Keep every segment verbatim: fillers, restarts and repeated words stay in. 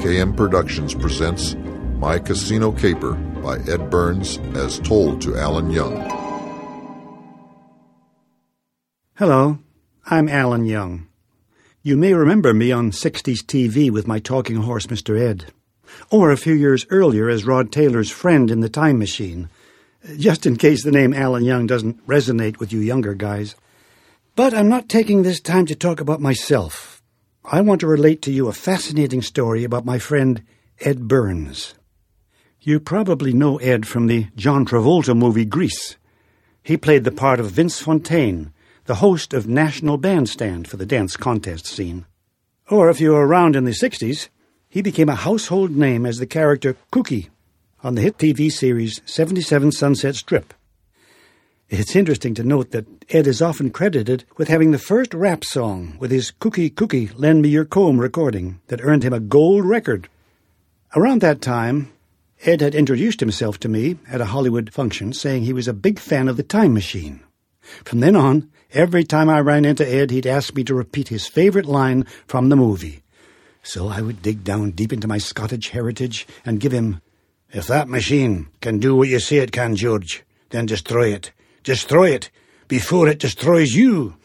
K M Productions presents My Casino Caper by Ed Burns as told to Alan Young. Hello, I'm Alan Young. You may remember me on sixties T V with my talking horse, Mister Ed, or a few years earlier as Rod Taylor's friend in The Time Machine, just in case the name Alan Young doesn't resonate with you younger guys. But I'm not taking this time to talk about myself. I want to relate to you a fascinating story about my friend Ed Burns. You probably know Ed from the John Travolta movie Grease. He played the part of Vince Fontaine, the host of National Bandstand for the dance contest scene. Or if you were around in the sixties, he became a household name as the character Cookie on the hit T V series seventy-seven Sunset Strip. It's interesting to note that Ed is often credited with having the first rap song with his Cookie Cookie Lend Me Your Comb recording that earned him a gold record. Around that time, Ed had introduced himself to me at a Hollywood function saying he was a big fan of The Time Machine. From then on, every time I ran into Ed, he'd ask me to repeat his favorite line from the movie. So I would dig down deep into my Scottish heritage and give him, "If that machine can do what you say it can, George, then destroy it. Destroy it before it destroys you."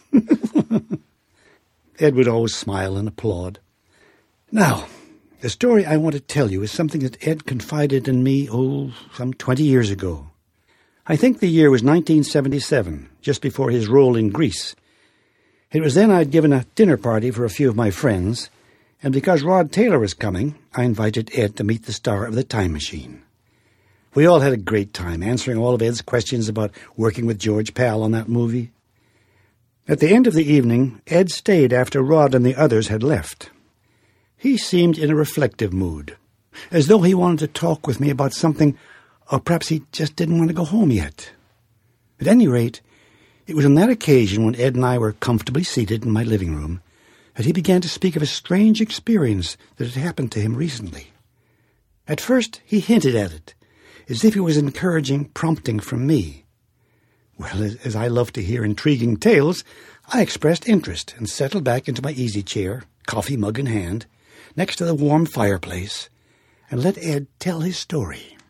Ed would always smile and applaud. Now, the story I want to tell you is something that Ed confided in me, oh, some twenty years ago. I think the year was nineteen seventy-seven, just before his role in Grease. It was then I'd given a dinner party for a few of my friends, and because Rod Taylor was coming, I invited Ed to meet the star of The Time Machine. We all had a great time answering all of Ed's questions about working with George Pal on that movie. At the end of the evening, Ed stayed after Rod and the others had left. He seemed in a reflective mood, as though he wanted to talk with me about something, or perhaps he just didn't want to go home yet. At any rate, it was on that occasion when Ed and I were comfortably seated in my living room that he began to speak of a strange experience that had happened to him recently. At first, he hinted at it, as if he was encouraging prompting from me. Well, as I love to hear intriguing tales, I expressed interest and settled back into my easy chair, coffee mug in hand, next to the warm fireplace, and let Ed tell his story.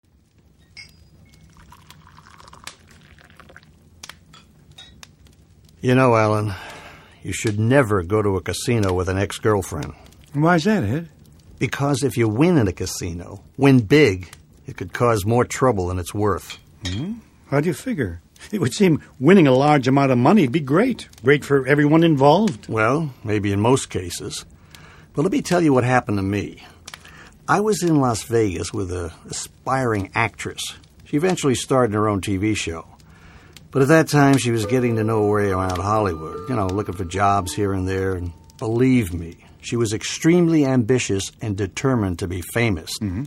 You know, Alan, you should never go to a casino with an ex-girlfriend. Why's that, Ed? Because if you win in a casino, win big, it could cause more trouble than it's worth. Hmm? How do you figure? It would seem winning a large amount of money would be great. Great for everyone involved. Well, maybe in most cases. But let me tell you what happened to me. I was in Las Vegas with an aspiring actress. She eventually starred in her own T V show. But at that time, she was getting to know her way around Hollywood, you know, looking for jobs here and there. And believe me, she was extremely ambitious and determined to be famous. Mm-hmm.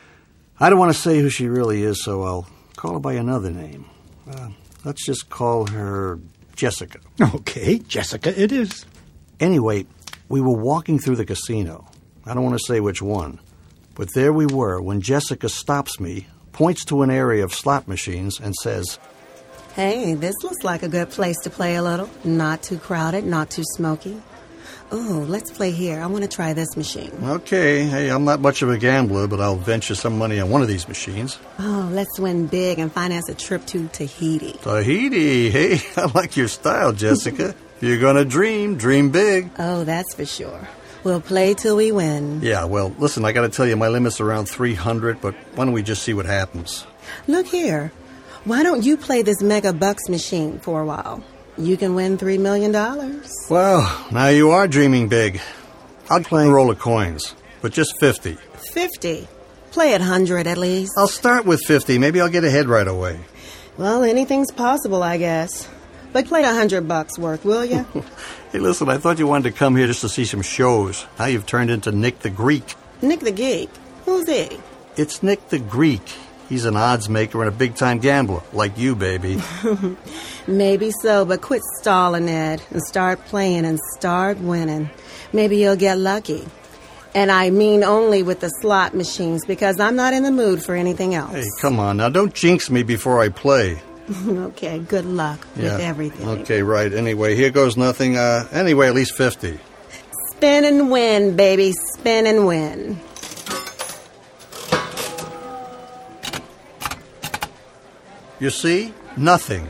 I don't want to say who she really is, so I'll call her by another name. Uh, let's just call her Jessica. Okay, Jessica it is. Anyway, we were walking through the casino. I don't want to say which one. But there we were when Jessica stops me, points to an area of slot machines, and says, "Hey, this looks like a good place to play a little. Not too crowded, not too smoky. Ooh, let's play here. I want to try this machine." Okay, hey, I'm not much of a gambler, but I'll venture some money on one of these machines. Oh, let's win big and finance a trip to Tahiti. Tahiti? Hey, I like your style, Jessica. If you're going to dream, dream big. Oh, that's for sure. We'll play till we win. Yeah, well, listen, I got to tell you, my limit's around three hundred, but why don't we just see what happens? Look here. Why don't you play this Mega Bucks machine for a while? You can win three million dollars. Well, now you are dreaming big. I'll play a roll of coins, but just fifty. fifty? Play at one hundred at least. I'll start with fifty. Maybe I'll get ahead right away. Well, anything's possible, I guess. But play a hundred bucks worth, will you? Hey, listen, I thought you wanted to come here just to see some shows. Now you've turned into Nick the Greek. Nick the Geek? Who's he? It's Nick the Greek. He's an odds maker and a big-time gambler, like you, baby. Maybe so, but quit stalling, Ed, and start playing and start winning. Maybe you'll get lucky. And I mean only with the slot machines, because I'm not in the mood for anything else. Hey, come on now. Don't jinx me before I play. Okay, good luck yeah. with everything. Okay, right. Anyway, here goes nothing. Uh, anyway, at least fifty. Spin and win, baby. Spin and win. You see? Nothing.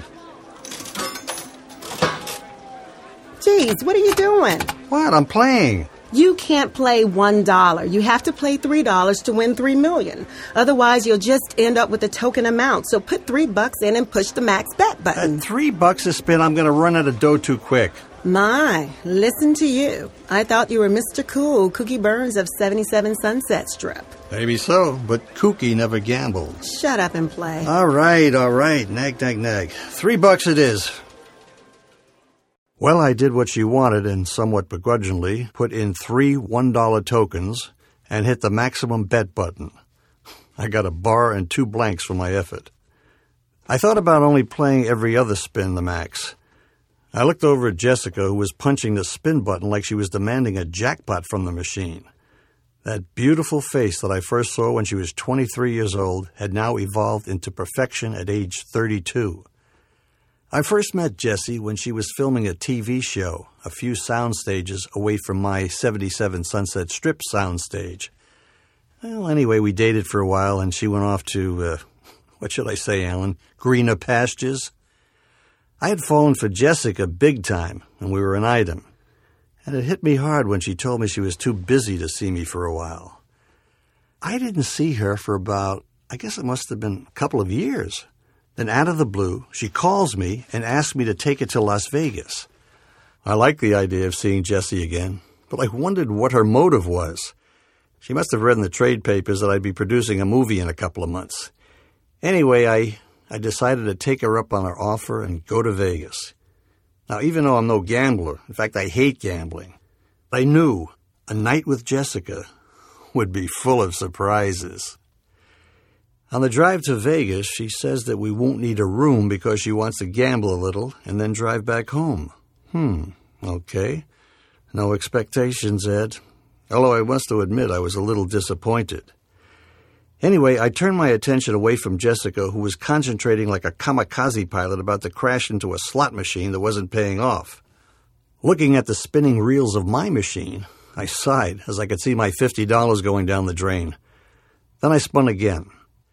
Jeez, what are you doing? What? I'm playing. You can't play one dollar. You have to play three dollars to win three million. Otherwise, you'll just end up with a token amount. So put three bucks in and push the max bet button. At three bucks a spin, I'm going to run out of dough too quick. My, listen to you. I thought you were Mister Cool, Cookie Burns of seventy-seven Sunset Strip. Maybe so, but Kooky never gambled. Shut up and play. All right, all right. Nag, nag, nag. Three bucks it is. Well, I did what she wanted and somewhat begrudgingly put in three one dollar tokens and hit the maximum bet button. I got a bar and two blanks for my effort. I thought about only playing every other spin the max. I looked over at Jessica, who was punching the spin button like she was demanding a jackpot from the machine. That beautiful face that I first saw when she was twenty-three years old had now evolved into perfection at age thirty-two. I first met Jessie when she was filming a T V show, a few sound stages away from my seventy-seven Sunset Strip soundstage. Well, anyway, we dated for a while, and she went off to, uh, what should I say, Alan, greener pastures? I had fallen for Jessica big time, and we were an item. And it hit me hard when she told me she was too busy to see me for a while. I didn't see her for about, I guess it must have been a couple of years. Then out of the blue, she calls me and asks me to take her to Las Vegas. I liked the idea of seeing Jessie again, but I wondered what her motive was. She must have read in the trade papers that I'd be producing a movie in a couple of months. Anyway, I, I decided to take her up on her offer and go to Vegas. Now, even though I'm no gambler, in fact, I hate gambling, I knew a night with Jessica would be full of surprises. On the drive to Vegas, she says that we won't need a room because she wants to gamble a little and then drive back home. Hmm, okay. No expectations, Ed. Although I must admit I was a little disappointed. Anyway, I turned my attention away from Jessica, who was concentrating like a kamikaze pilot about to crash into a slot machine that wasn't paying off. Looking at the spinning reels of my machine, I sighed as I could see my fifty dollars going down the drain. Then I spun again.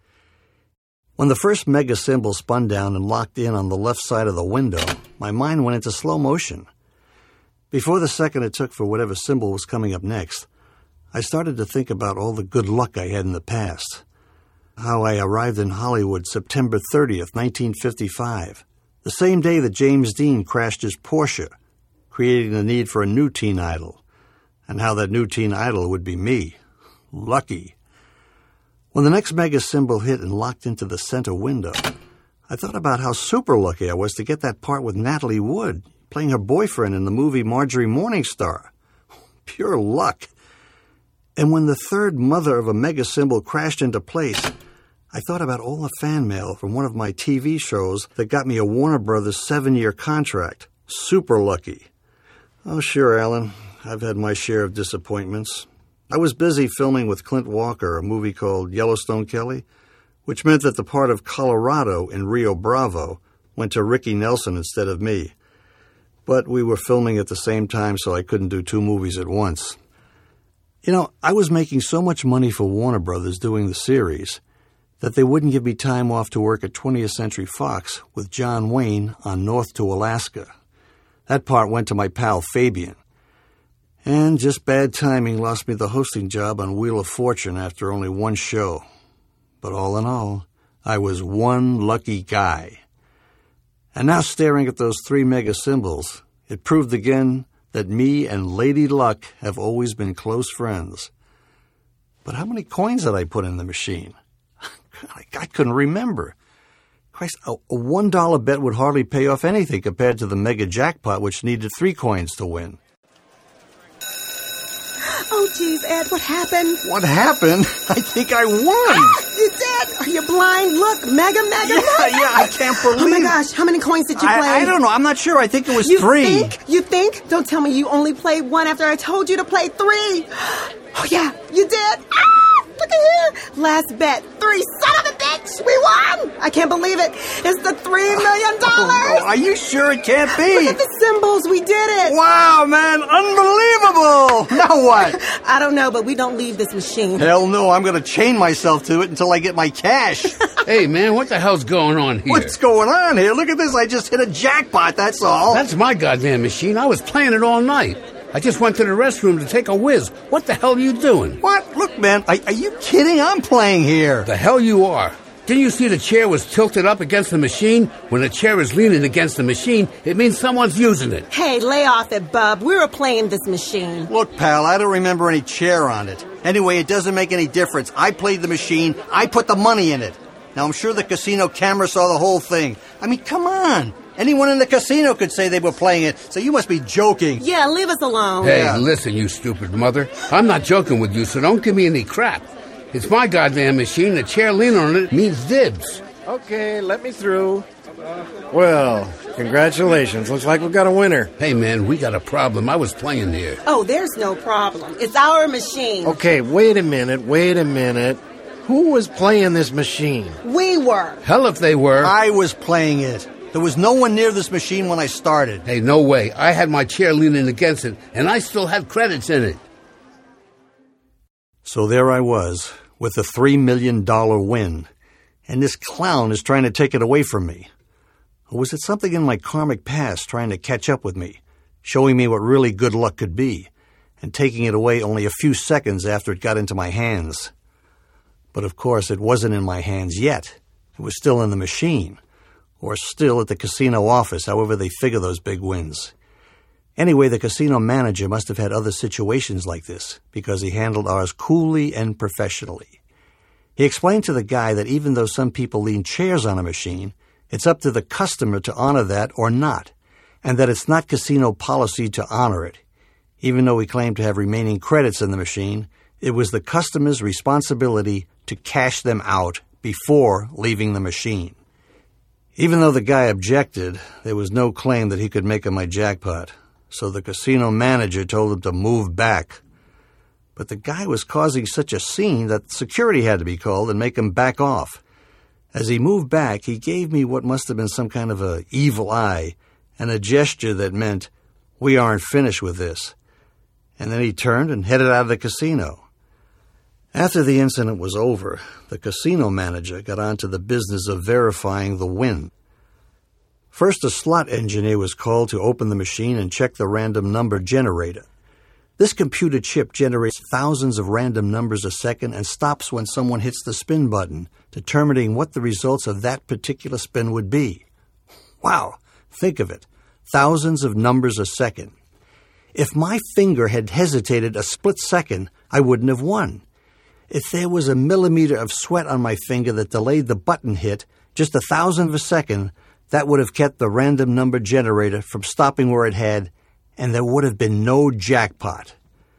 When the first mega symbol spun down and locked in on the left side of the window, my mind went into slow motion. Before the second it took for whatever symbol was coming up next, I started to think about all the good luck I had in the past. How I arrived in Hollywood September thirtieth, nineteen fifty-five, the same day that James Dean crashed his Porsche, creating the need for a new teen idol, and how that new teen idol would be me. Lucky. When the next mega symbol hit and locked into the center window, I thought about how super lucky I was to get that part with Natalie Wood, playing her boyfriend in the movie Marjorie Morningstar. Pure luck. And when the third mother of a mega symbol crashed into place, I thought about all the fan mail from one of my T V shows that got me a Warner Brothers seven-year contract. Super lucky. Oh, sure, Alan. I've had my share of disappointments. I was busy filming with Clint Walker a movie called Yellowstone Kelly, which meant that the part of Colorado in Rio Bravo went to Ricky Nelson instead of me. But we were filming at the same time, so I couldn't do two movies at once. You know, I was making so much money for Warner Brothers doing the series that they wouldn't give me time off to work at twentieth Century Fox with John Wayne on North to Alaska. That part went to my pal Fabian. And just bad timing lost me the hosting job on Wheel of Fortune after only one show. But all in all, I was one lucky guy. And now staring at those three mega symbols, it proved again that me and Lady Luck have always been close friends. But how many coins did I put in the machine? I couldn't remember. Christ, a one dollar bet would hardly pay off anything compared to the mega jackpot, which needed three coins to win. Oh, geez, Ed, what happened? What happened? I think I won. Ah, you did? Are you blind? Look, mega, mega, yeah, mega. Yeah, I can't believe it. Oh, my gosh, how many coins did you play? I, I don't know. I'm not sure. I think it was you three. You think? You think? Don't tell me you only played one after I told you to play three. Oh, yeah, you did. Ah, look at here. Last bet, three. Son of a bitch. rich! We won! I can't believe it. It's the three million dollars! Oh, are you sure it can't be? Look at the symbols. We did it. Wow, man. Unbelievable. Now what? I don't know, but we don't leave this machine. Hell no. I'm going to chain myself to it until I get my cash. Hey, man, what the hell's going on here? What's going on here? Look at this. I just hit a jackpot, that's all. That's my goddamn machine. I was playing it all night. I just went to the restroom to take a whiz. What the hell are you doing? What? Look, man, are, are you kidding? I'm playing here. The hell you are. Didn't you see the chair was tilted up against the machine? When a chair is leaning against the machine, it means someone's using it. Hey, lay off it, bub. We were playing this machine. Look, pal, I don't remember any chair on it. Anyway, it doesn't make any difference. I played the machine. I put the money in it. Now, I'm sure the casino camera saw the whole thing. I mean, come on. Anyone in the casino could say they were playing it, so you must be joking. Yeah, leave us alone. Hey, Yeah. listen, you stupid mother. I'm not joking with you, so don't give me any crap. It's my goddamn machine. The chair leaning on it means dibs. Okay, let me through. Well, congratulations. Looks like we've got a winner. Hey, man, we got a problem. I was playing there. Oh, there's no problem. It's our machine. Okay, wait a minute, wait a minute. Who was playing this machine? We were. Hell if they were. I was playing it. There was no one near this machine when I started. Hey, no way. I had my chair leaning against it, and I still had credits in it. So there I was, with a three million dollars win, and this clown is trying to take it away from me. Or was it something in my karmic past trying to catch up with me, showing me what really good luck could be, and taking it away only a few seconds after it got into my hands? But of course, it wasn't in my hands yet. It was still in the machine, or still at the casino office, however they figure those big wins. Anyway, the casino manager must have had other situations like this, because he handled ours coolly and professionally. He explained to the guy that even though some people lean chairs on a machine, it's up to the customer to honor that or not, and that it's not casino policy to honor it. Even though he claimed to have remaining credits in the machine, it was the customer's responsibility to cash them out before leaving the machine. Even though the guy objected, there was no claim that he could make on my jackpot, so the casino manager told him to move back. But the guy was causing such a scene that security had to be called and make him back off. As he moved back, he gave me what must have been some kind of a evil eye and a gesture that meant, "We aren't finished with this." And then he turned and headed out of the casino. After the incident was over, the casino manager got on to the business of verifying the win. First, a slot engineer was called to open the machine and check the random number generator. This computer chip generates thousands of random numbers a second and stops when someone hits the spin button, determining what the results of that particular spin would be. Wow, think of it. Thousands of numbers a second. If my finger had hesitated a split second, I wouldn't have won. If there was a millimeter of sweat on my finger that delayed the button hit, just a thousandth of a second, that would have kept the random number generator from stopping where it had, and there would have been no jackpot.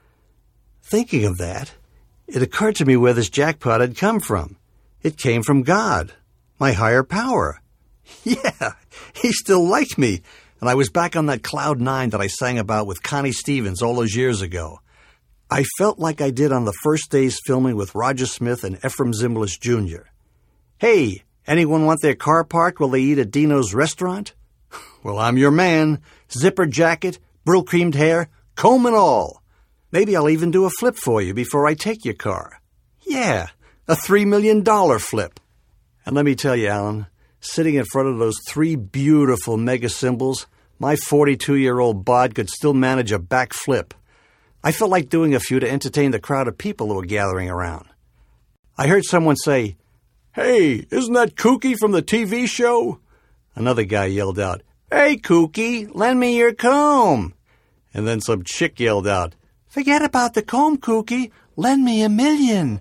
Thinking of that, it occurred to me where this jackpot had come from. It came from God, my higher power. Yeah, he still liked me, and I was back on that cloud nine that I sang about with Connie Stevens all those years ago. I felt like I did on the first day's filming with Roger Smith and Ephraim Zimbalist Junior Hey, anyone want their car parked while they eat at Dino's restaurant? Well, I'm your man. Zipper jacket, brill-creamed hair, comb and all. Maybe I'll even do a flip for you before I take your car. Yeah, a three million dollars flip. And let me tell you, Alan, sitting in front of those three beautiful mega symbols, my forty-two-year-old bod could still manage a back flip. I felt like doing a few to entertain the crowd of people who were gathering around. I heard someone say, "Hey, isn't that Kooky from the T V show?" Another guy yelled out, "Hey, Kooky, lend me your comb." And then some chick yelled out, "Forget about the comb, Kooky, lend me a million."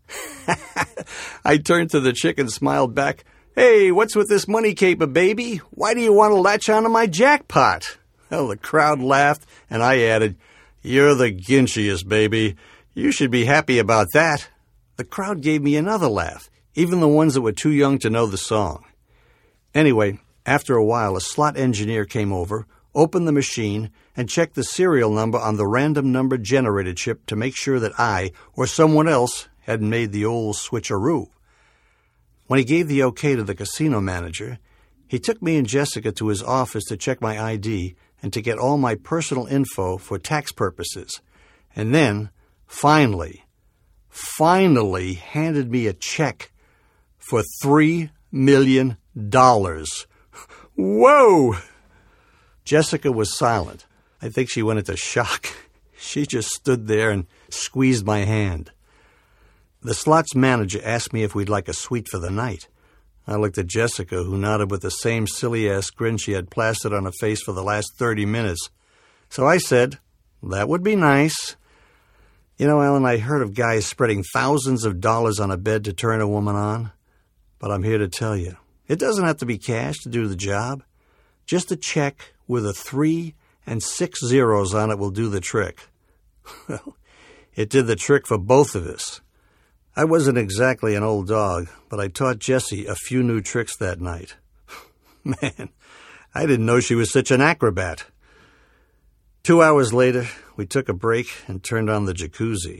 I turned to the chick and smiled back, "Hey, what's with this money caper, baby? Why do you want to latch onto my jackpot?" Well, the crowd laughed, and I added, "You're the ginchiest, baby. You should be happy about that." The crowd gave me another laugh, even the ones that were too young to know the song. Anyway, after a while, a slot engineer came over, opened the machine, and checked the serial number on the random number generator chip to make sure that I, or someone else, hadn't made the old switcheroo. When he gave the okay to the casino manager, he took me and Jessica to his office to check my I D and to get all my personal info for tax purposes. And then, finally, finally handed me a check for three million dollars. Whoa! Jessica was silent. I think she went into shock. She just stood there and squeezed my hand. The slots manager asked me if we'd like a suite for the night. I looked at Jessica, who nodded with the same silly-ass grin she had plastered on her face for the last thirty minutes. So I said, that would be nice. You know, Alan, I heard of guys spreading thousands of dollars on a bed to turn a woman on. But I'm here to tell you, it doesn't have to be cash to do the job. Just a check with a three and six zeros on it will do the trick. Well, it did the trick for both of us. I wasn't exactly an old dog, but I taught Jessie a few new tricks that night. Man, I didn't know she was such an acrobat. Two hours later, we took a break and turned on the jacuzzi.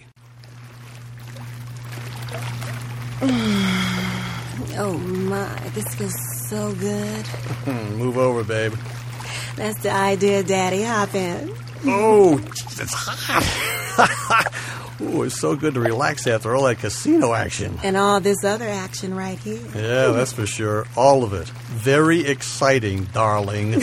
Oh, my, this feels so good. Move over, babe. That's the idea, Daddy. Hop in. Oh, it's hot. Ooh, it's so good to relax after all that casino action. And all this other action right here. Yeah, that's for sure. All of it. Very exciting, darling.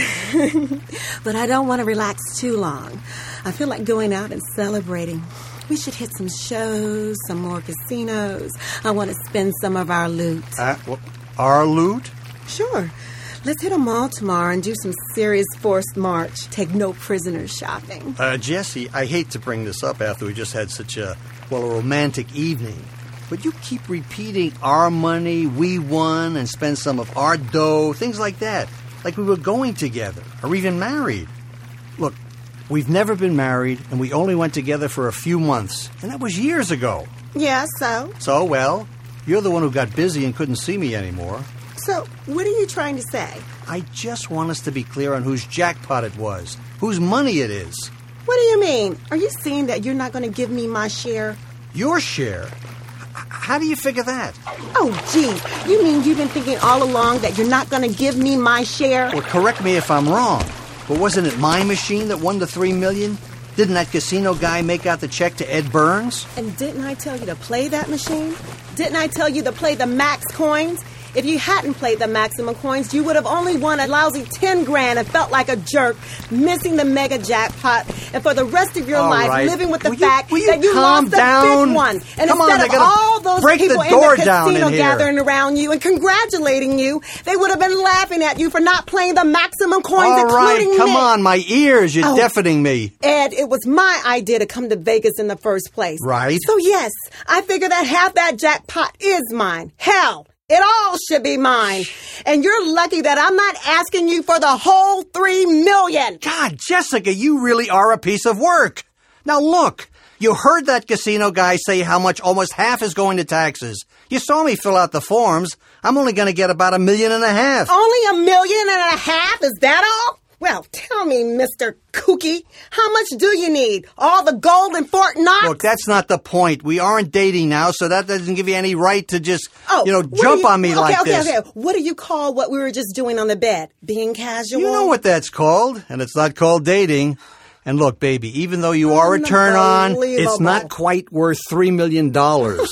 But I don't want to relax too long. I feel like going out and celebrating. We should hit some shows, some more casinos. I want to spend some of our loot. Uh, what, our loot? Sure. Let's hit a mall tomorrow and do some serious forced march. Take no prisoners shopping. Uh, Jessie, I hate to bring this up after we just had such a, well, a romantic evening. But you keep repeating our money, we won, and spend some of our dough, things like that. Like we were going together, or even married. Look, we've never been married, and we only went together for a few months. And that was years ago. Yeah, so? So, well, you're the one who got busy and couldn't see me anymore. So, what are you trying to say? I just want us to be clear on whose jackpot it was, whose money it is. What do you mean? Are you saying that you're not going to give me my share? Your share? H- how do you figure that? Oh, gee. You mean you've been thinking all along that you're not going to give me my share? Well, correct me if I'm wrong, but wasn't it my machine that won the three million dollars? Didn't that casino guy make out the check to Ed Burns? And didn't I tell you to play that machine? Didn't I tell you to play the max coins? If you hadn't played the maximum coins, you would have only won a lousy ten grand and felt like a jerk, missing the mega jackpot, and for the rest of your all life right. living with the will you, fact you that you calm lost the down? big one. And Come instead on, of gotta all those break people the in door the down casino in here. gathering around you and congratulating you, they would have been laughing at you for not playing the maximum coins, all including right, come me. on, my ears, you're Oh. deafening me. Ed, it was my idea to come to Vegas in the first place. Right. So yes, I figure that half that jackpot is mine. Hell, it all should be mine. And you're lucky that I'm not asking you for the whole three million. God, Jessica, you really are a piece of work. Now look, you heard that casino guy say how much almost half is going to taxes. You saw me fill out the forms. I'm only going to get about a million and a half. Only a million and a half? Is that all? Well, tell me, Mister Kooky, how much do you need? All the gold in Fort Knox? Look, that's not the point. We aren't dating now, so that doesn't give you any right to just, Oh, you know, what do jump you- on me okay, like okay, this. Okay, okay. What do you call what we were just doing on the bed? Being casual? You know what that's called, and it's not called dating. And look, baby, even though you are a turn-on, it's Unbelievable. not quite worth three million dollars.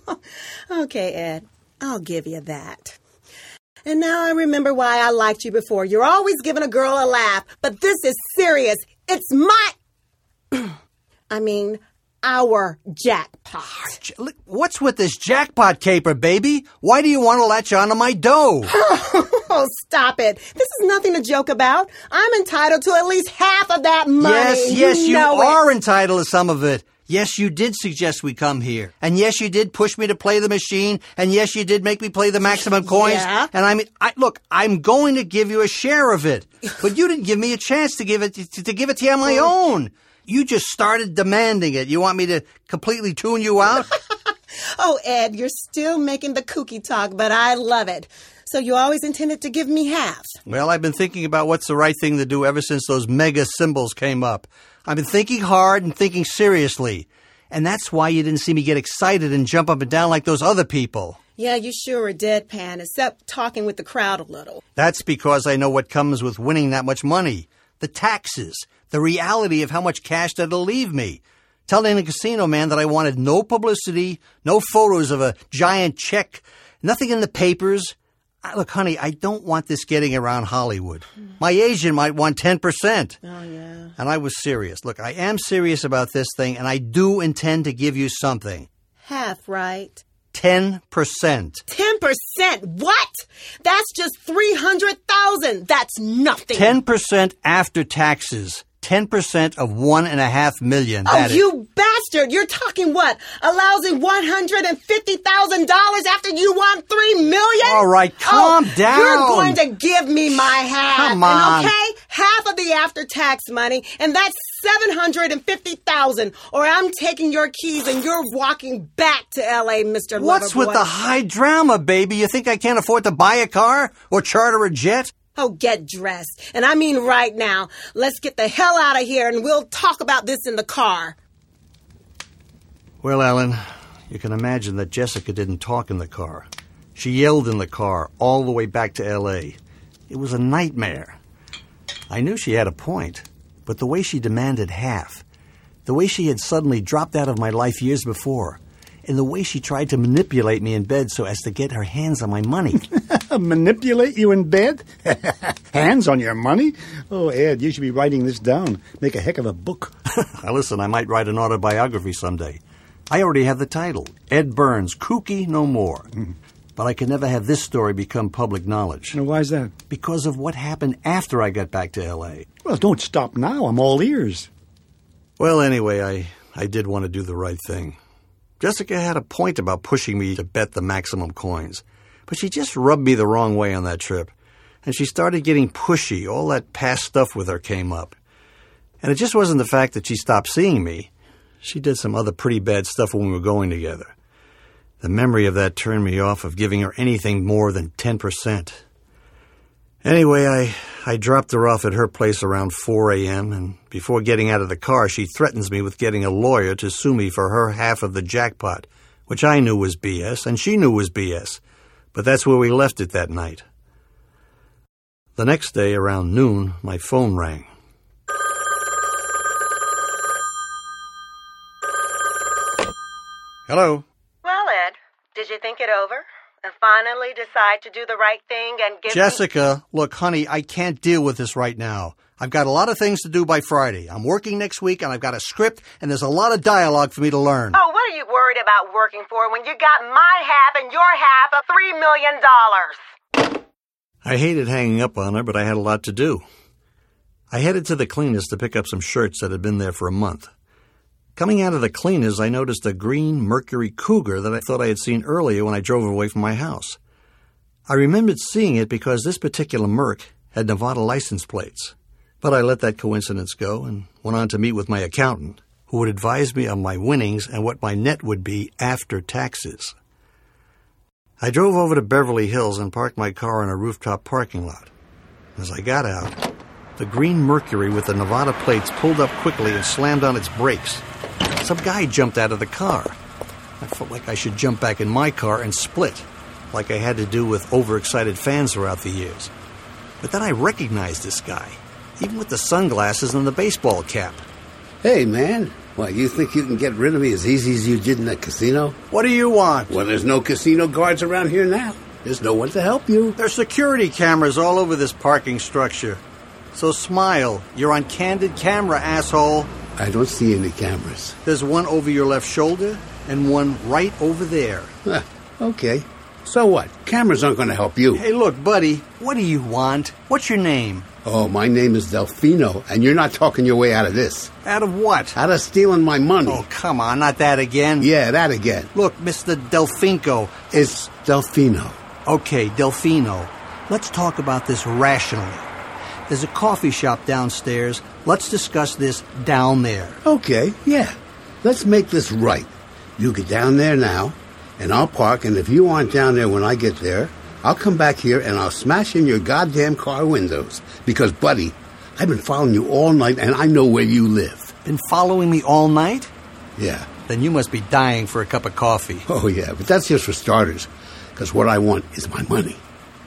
Okay, Ed, I'll give you that. And now I remember why I liked you before. You're always giving a girl a laugh, but this is serious. It's my... I mean, our jackpot. What's with this jackpot caper, baby? Why do you want to latch onto my dough? Oh, stop it. This is nothing to joke about. I'm entitled to at least half of that money. Yes, yes, you, know it. are entitled to some of it. Yes, you did suggest we come here. And yes, you did push me to play the machine. And yes, you did make me play the maximum coins. Yeah. And I mean, I, look, I'm going to give you a share of it. But you didn't give me a chance to give it to, to give it to you on my own. You just started demanding it. You want me to completely tune you out? Oh, Ed, you're still making the kooky talk, but I love it. So you always intended to give me half. Well, I've been thinking about what's the right thing to do ever since those mega symbols came up. I've been thinking hard and thinking seriously. And that's why you didn't see me get excited and jump up and down like those other people. Yeah, you sure are deadpan, except talking with the crowd a little. That's because I know what comes with winning that much money. The taxes, the reality of how much cash that'll leave me. Telling the casino man that I wanted no publicity, no photos of a giant check, nothing in the papers. Look, honey, I don't want this getting around Hollywood. My agent might want ten percent. Oh, yeah. And I was serious. Look, I am serious about this thing, and I do intend to give you something. Half, right? ten percent. ten percent? What? That's just three hundred thousand. That's nothing. ten percent after taxes. ten percent of one and a half million. Oh, That is- you bastard! You're talking what? A lousy one hundred fifty thousand dollars after you want three million? All right, calm oh, down. You're going to give me my half. Come on. And okay, half of the after-tax money, and that's seven hundred fifty thousand dollars. Or I'm taking your keys and you're walking back to L A, Mister What's Loverboy. with the high drama, baby? You think I can't afford to buy a car or charter a jet? Oh, get dressed. And I mean right now. Let's get the hell out of here and we'll talk about this in the car. Well, Ellen, you can imagine that Jessica didn't talk in the car. She yelled in the car all the way back to L A. It was a nightmare. I knew she had a point, but the way she demanded half, the way she had suddenly dropped out of my life years before, and the way she tried to manipulate me in bed so as to get her hands on my money. Manipulate you in bed? Hands on your money? Oh, Ed, you should be writing this down. Make a heck of a book. Now, listen, I might write an autobiography someday. I already have the title, Ed Burns, Kooky No More. Mm. But I could never have this story become public knowledge. Now, why is that? Because of what happened after I got back to L A. Well, don't stop now. I'm all ears. Well, anyway, I, I did want to do the right thing. Jessica had a point about pushing me to bet the maximum coins, but she just rubbed me the wrong way on that trip. And she started getting pushy. All that past stuff with her came up. And it just wasn't the fact that she stopped seeing me. She did some other pretty bad stuff when we were going together. The memory of that turned me off of giving her anything more than ten percent. Anyway, I, I dropped her off at her place around four a.m., and before getting out of the car, she threatens me with getting a lawyer to sue me for her half of the jackpot, which I knew was B S, and she knew was B S. But that's where we left it that night. The next day, around noon, my phone rang. Hello? Well, Ed, did you think it over? And finally decide to do the right thing and give Jessica, me... look, honey, I can't deal with this right now. I've got a lot of things to do by Friday. I'm working next week, and I've got a script, and there's a lot of dialogue for me to learn. Oh, what are you worried about working for when you got my half and your half of three million dollars? I hated hanging up on her, but I had a lot to do. I headed to the cleaners to pick up some shirts that had been there for a month. Coming out of the cleaners, I noticed a green Mercury Cougar that I thought I had seen earlier when I drove away from my house. I remembered seeing it because this particular Merc had Nevada license plates. But I let that coincidence go and went on to meet with my accountant, who would advise me on my winnings and what my net would be after taxes. I drove over to Beverly Hills and parked my car in a rooftop parking lot. As I got out, the green Mercury with the Nevada plates pulled up quickly and slammed on its brakes. Some guy jumped out of the car. I felt like I should jump back in my car and split, like I had to do with overexcited fans throughout the years. But then I recognized this guy, even with the sunglasses and the baseball cap. Hey, man. What, you think you can get rid of me as easy as you did in that casino? What do you want? Well, there's no casino guards around here now. There's no one to help you. There's security cameras all over this parking structure. So smile. You're on candid camera, asshole. I don't see any cameras. There's one over your left shoulder and one right over there. Huh, okay. So what? Cameras aren't going to help you. Hey, look, buddy. What do you want? What's your name? Oh, my name is Delfino, and you're not talking your way out of this. Out of what? Out of stealing my money. Oh, come on. Not that again. Yeah, that again. Look, Mister Delfinco. It's Delfino. Okay, Delfino. Let's talk about this rationally. There's a coffee shop downstairs. Let's discuss this down there. Okay, yeah. Let's make this right. You get down there now, and I'll park, and if you aren't down there when I get there, I'll come back here and I'll smash in your goddamn car windows. Because, buddy, I've been following you all night, and I know where you live. Been following me all night? Yeah. Then you must be dying for a cup of coffee. Oh, yeah, but that's just for starters. because what I want is my money.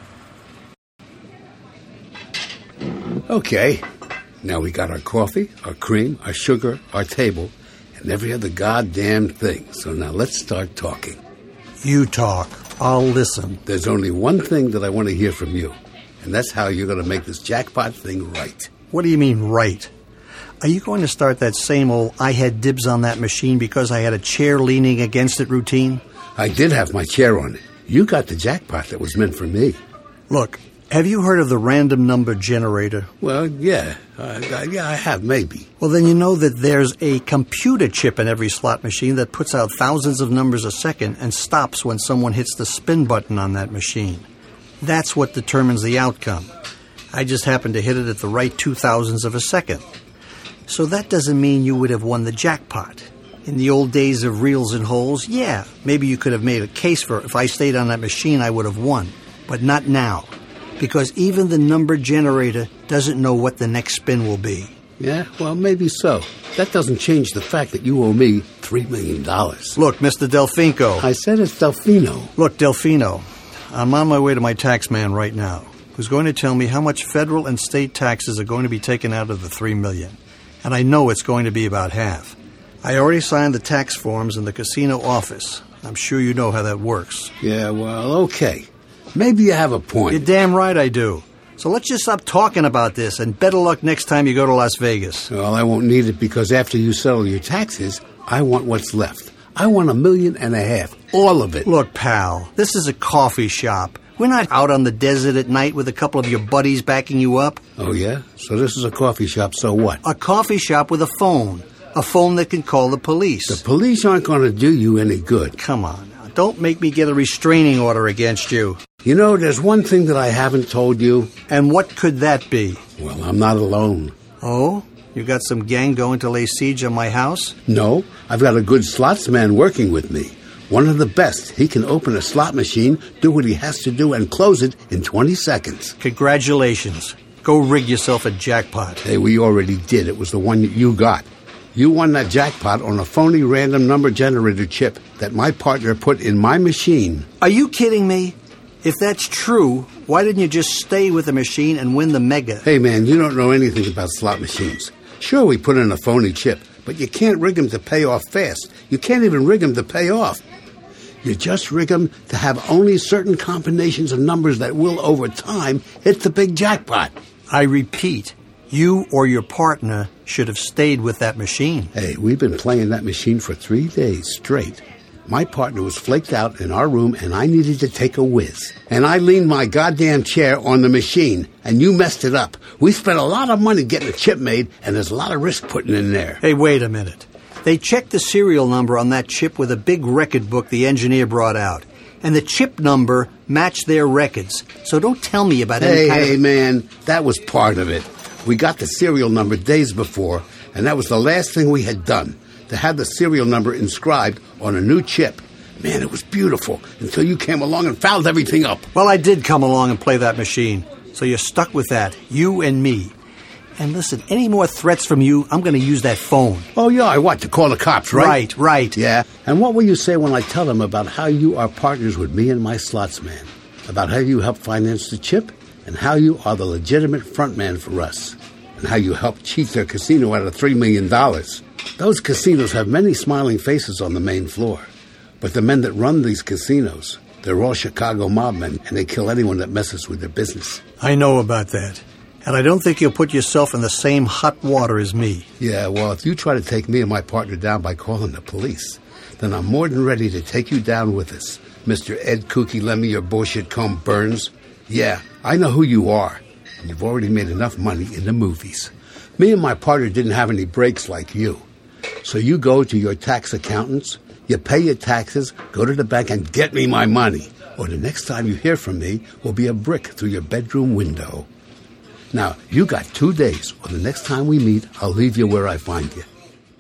Okay, now we got our coffee, our cream, our sugar, our table, and every other goddamn thing. So now let's start talking. You talk. I'll listen. There's only one thing that I want to hear from you, and that's how you're going to make this jackpot thing right. What do you mean, right? Are you going to start that same old I had dibs on that machine because I had a chair leaning against it routine? I did have my chair on it. You got the jackpot that was meant for me. Look, have you heard of the random number generator? Well, yeah. Uh, yeah, I have, maybe. Well, then you know that there's a computer chip in every slot machine that puts out thousands of numbers a second and stops when someone hits the spin button on that machine. That's what determines the outcome. I just happened to hit it at the right two thousandths of a second. So that doesn't mean you would have won the jackpot. In the old days of reels and holes, yeah, maybe you could have made a case for it. If I stayed on that machine, I would have won. But not now. Because even the number generator doesn't know what the next spin will be. Yeah, well, maybe so. That doesn't change the fact that you owe me three million dollars. Look, Mister Delfinco. I said it's Delfino. Look, Delfino, I'm on my way to my tax man right now, who's going to tell me how much federal and state taxes are going to be taken out of the three million dollars. And I know it's going to be about half. I already signed the tax forms in the casino office. I'm sure you know how that works. Yeah, well, okay. Maybe you have a point. You're damn right I do. So let's just stop talking about this, and better luck next time you go to Las Vegas. Well, I won't need it because after you settle your taxes, I want what's left. I want a million and a half. All of it. Look, pal, this is a coffee shop. We're not out on the desert at night with a couple of your buddies backing you up. Oh, yeah? So this is a coffee shop, so what? A coffee shop with a phone. A phone that can call the police. The police aren't going to do you any good. Come on now. Don't make me get a restraining order against you. You know, there's one thing that I haven't told you. And what could that be? Well, I'm not alone. Oh? You got some gang going to lay siege on my house? No, I've got a good slots man working with me. One of the best. He can open a slot machine, do what he has to do, and close it in twenty seconds. Congratulations. Go rig yourself a jackpot. Hey, we already did. It was the one that you got. You won that jackpot on a phony random number generator chip that my partner put in my machine. Are you kidding me? If that's true, why didn't you just stay with the machine and win the mega? Hey, man, you don't know anything about slot machines. Sure, we put in a phony chip, but you can't rig them to pay off fast. You can't even rig them to pay off. You just rig them to have only certain combinations of numbers that will, over time, hit the big jackpot. I repeat, you or your partner should have stayed with that machine. Hey, we've been playing that machine for three days straight. My partner was flaked out in our room, and I needed to take a whiz. And I leaned my goddamn chair on the machine, and you messed it up. We spent a lot of money getting a chip made, and there's a lot of risk putting in there. Hey, wait a minute. They checked the serial number on that chip with a big record book the engineer brought out. And the chip number matched their records. So don't tell me about any Hey, kind hey, of... man, that was part of it. We got the serial number days before, and that was the last thing we had done, to have the serial number inscribed on a new chip. Man, it was beautiful, until you came along and fouled everything up. Well, I did come along and play that machine. So you're stuck with that, you and me. And listen, any more threats from you, I'm going to use that phone. Oh, yeah, I what, to call the cops, right? Right, right. Yeah, and what will you say when I tell them about how you are partners with me and my slots man? About how you help finance the chip, and how you are the legitimate front man for us, and how you helped cheat their casino out of three million dollars. Those casinos have many smiling faces on the main floor, but the men that run these casinos, they're all Chicago mob men, and they kill anyone that messes with their business. I know about that. And I don't think you'll put yourself in the same hot water as me. Yeah, well, if you try to take me and my partner down by calling the police, then I'm more than ready to take you down with us, Mister Ed Kooky Lemmy or Bullshit Comb Burns. Yeah, I know who you are, and you've already made enough money in the movies. Me and my partner didn't have any breaks like you. So you go to your tax accountants, you pay your taxes, go to the bank and get me my money, or the next time you hear from me will be a brick through your bedroom window. Now, you got two days, or the next time we meet, I'll leave you where I find you.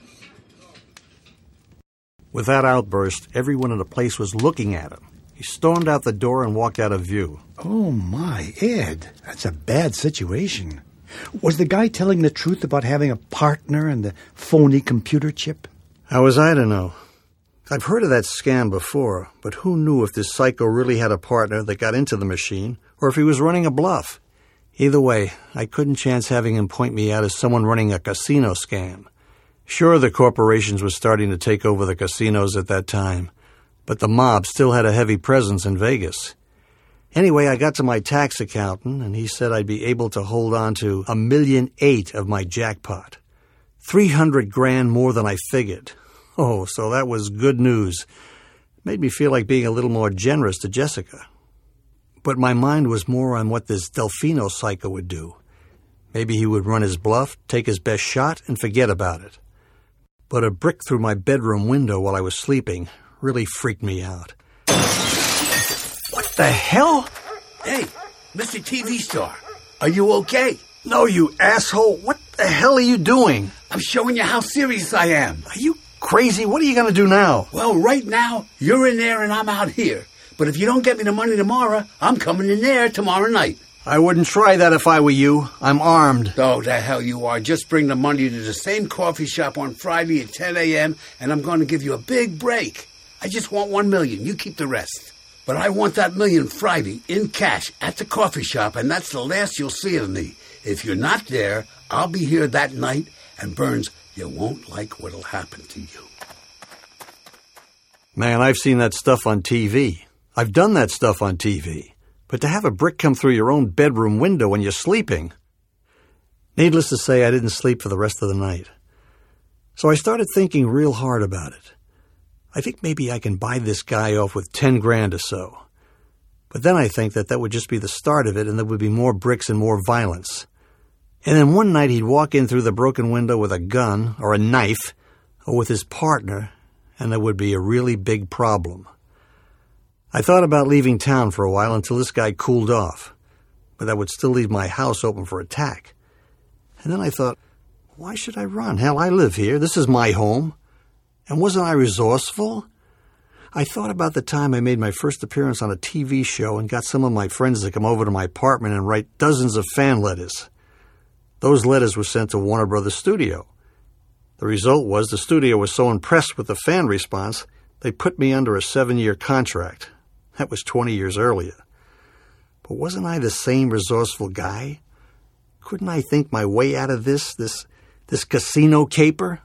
With that outburst, everyone in the place was looking at him. He stormed out the door and walked out of view. Oh, my, Ed. That's a bad situation. Was the guy telling the truth about having a partner and the phony computer chip? How was I to know? I've heard of that scam before, but who knew if this psycho really had a partner that got into the machine, or if he was running a bluff? Either way, I couldn't chance having him point me out as someone running a casino scam. Sure, the corporations were starting to take over the casinos at that time, but the mob still had a heavy presence in Vegas. Anyway, I got to my tax accountant, and he said I'd be able to hold on to a million eight of my jackpot. Three hundred grand more than I figured. Oh, so that was good news. Made me feel like being a little more generous to Jessica. But my mind was more on what this Delfino psycho would do. Maybe he would run his bluff, take his best shot, and forget about it. But a brick through my bedroom window while I was sleeping really freaked me out. What the hell? Hey, Mister T V star, are you okay? No, you asshole. What the hell are you doing? I'm showing you how serious I am. Are you crazy? What are you going to do now? Well, right now, you're in there and I'm out here. But if you don't get me the money tomorrow, I'm coming in there tomorrow night. I wouldn't try that if I were you. I'm armed. Oh, the hell you are. Just bring the money to the same coffee shop on Friday at ten a.m., and I'm going to give you a big break. I just want one million. You keep the rest. But I want that million Friday in cash at the coffee shop, and that's the last you'll see of me. If you're not there, I'll be here that night, and Burns, you won't like what'll happen to you. Man, I've seen that stuff on T V. I've done that stuff on T V. But to have a brick come through your own bedroom window when you're sleeping... Needless to say, I didn't sleep for the rest of the night. So I started thinking real hard about it. I think maybe I can buy this guy off with ten grand or so. But then I think that that would just be the start of it, and there would be more bricks and more violence. And then one night he'd walk in through the broken window with a gun or a knife or with his partner, and there would be a really big problem. I thought about leaving town for a while until this guy cooled off, but that would still leave my house open for attack. And then I thought, why should I run? Hell, I live here. This is my home. And wasn't I resourceful? I thought about the time I made my first appearance on a T V show and got some of my friends to come over to my apartment and write dozens of fan letters. Those letters were sent to Warner Brothers Studio. The result was the studio was so impressed with the fan response, they put me under a seven-year contract. That was twenty years earlier. But wasn't I the same resourceful guy? Couldn't I think my way out of this, this, this casino caper?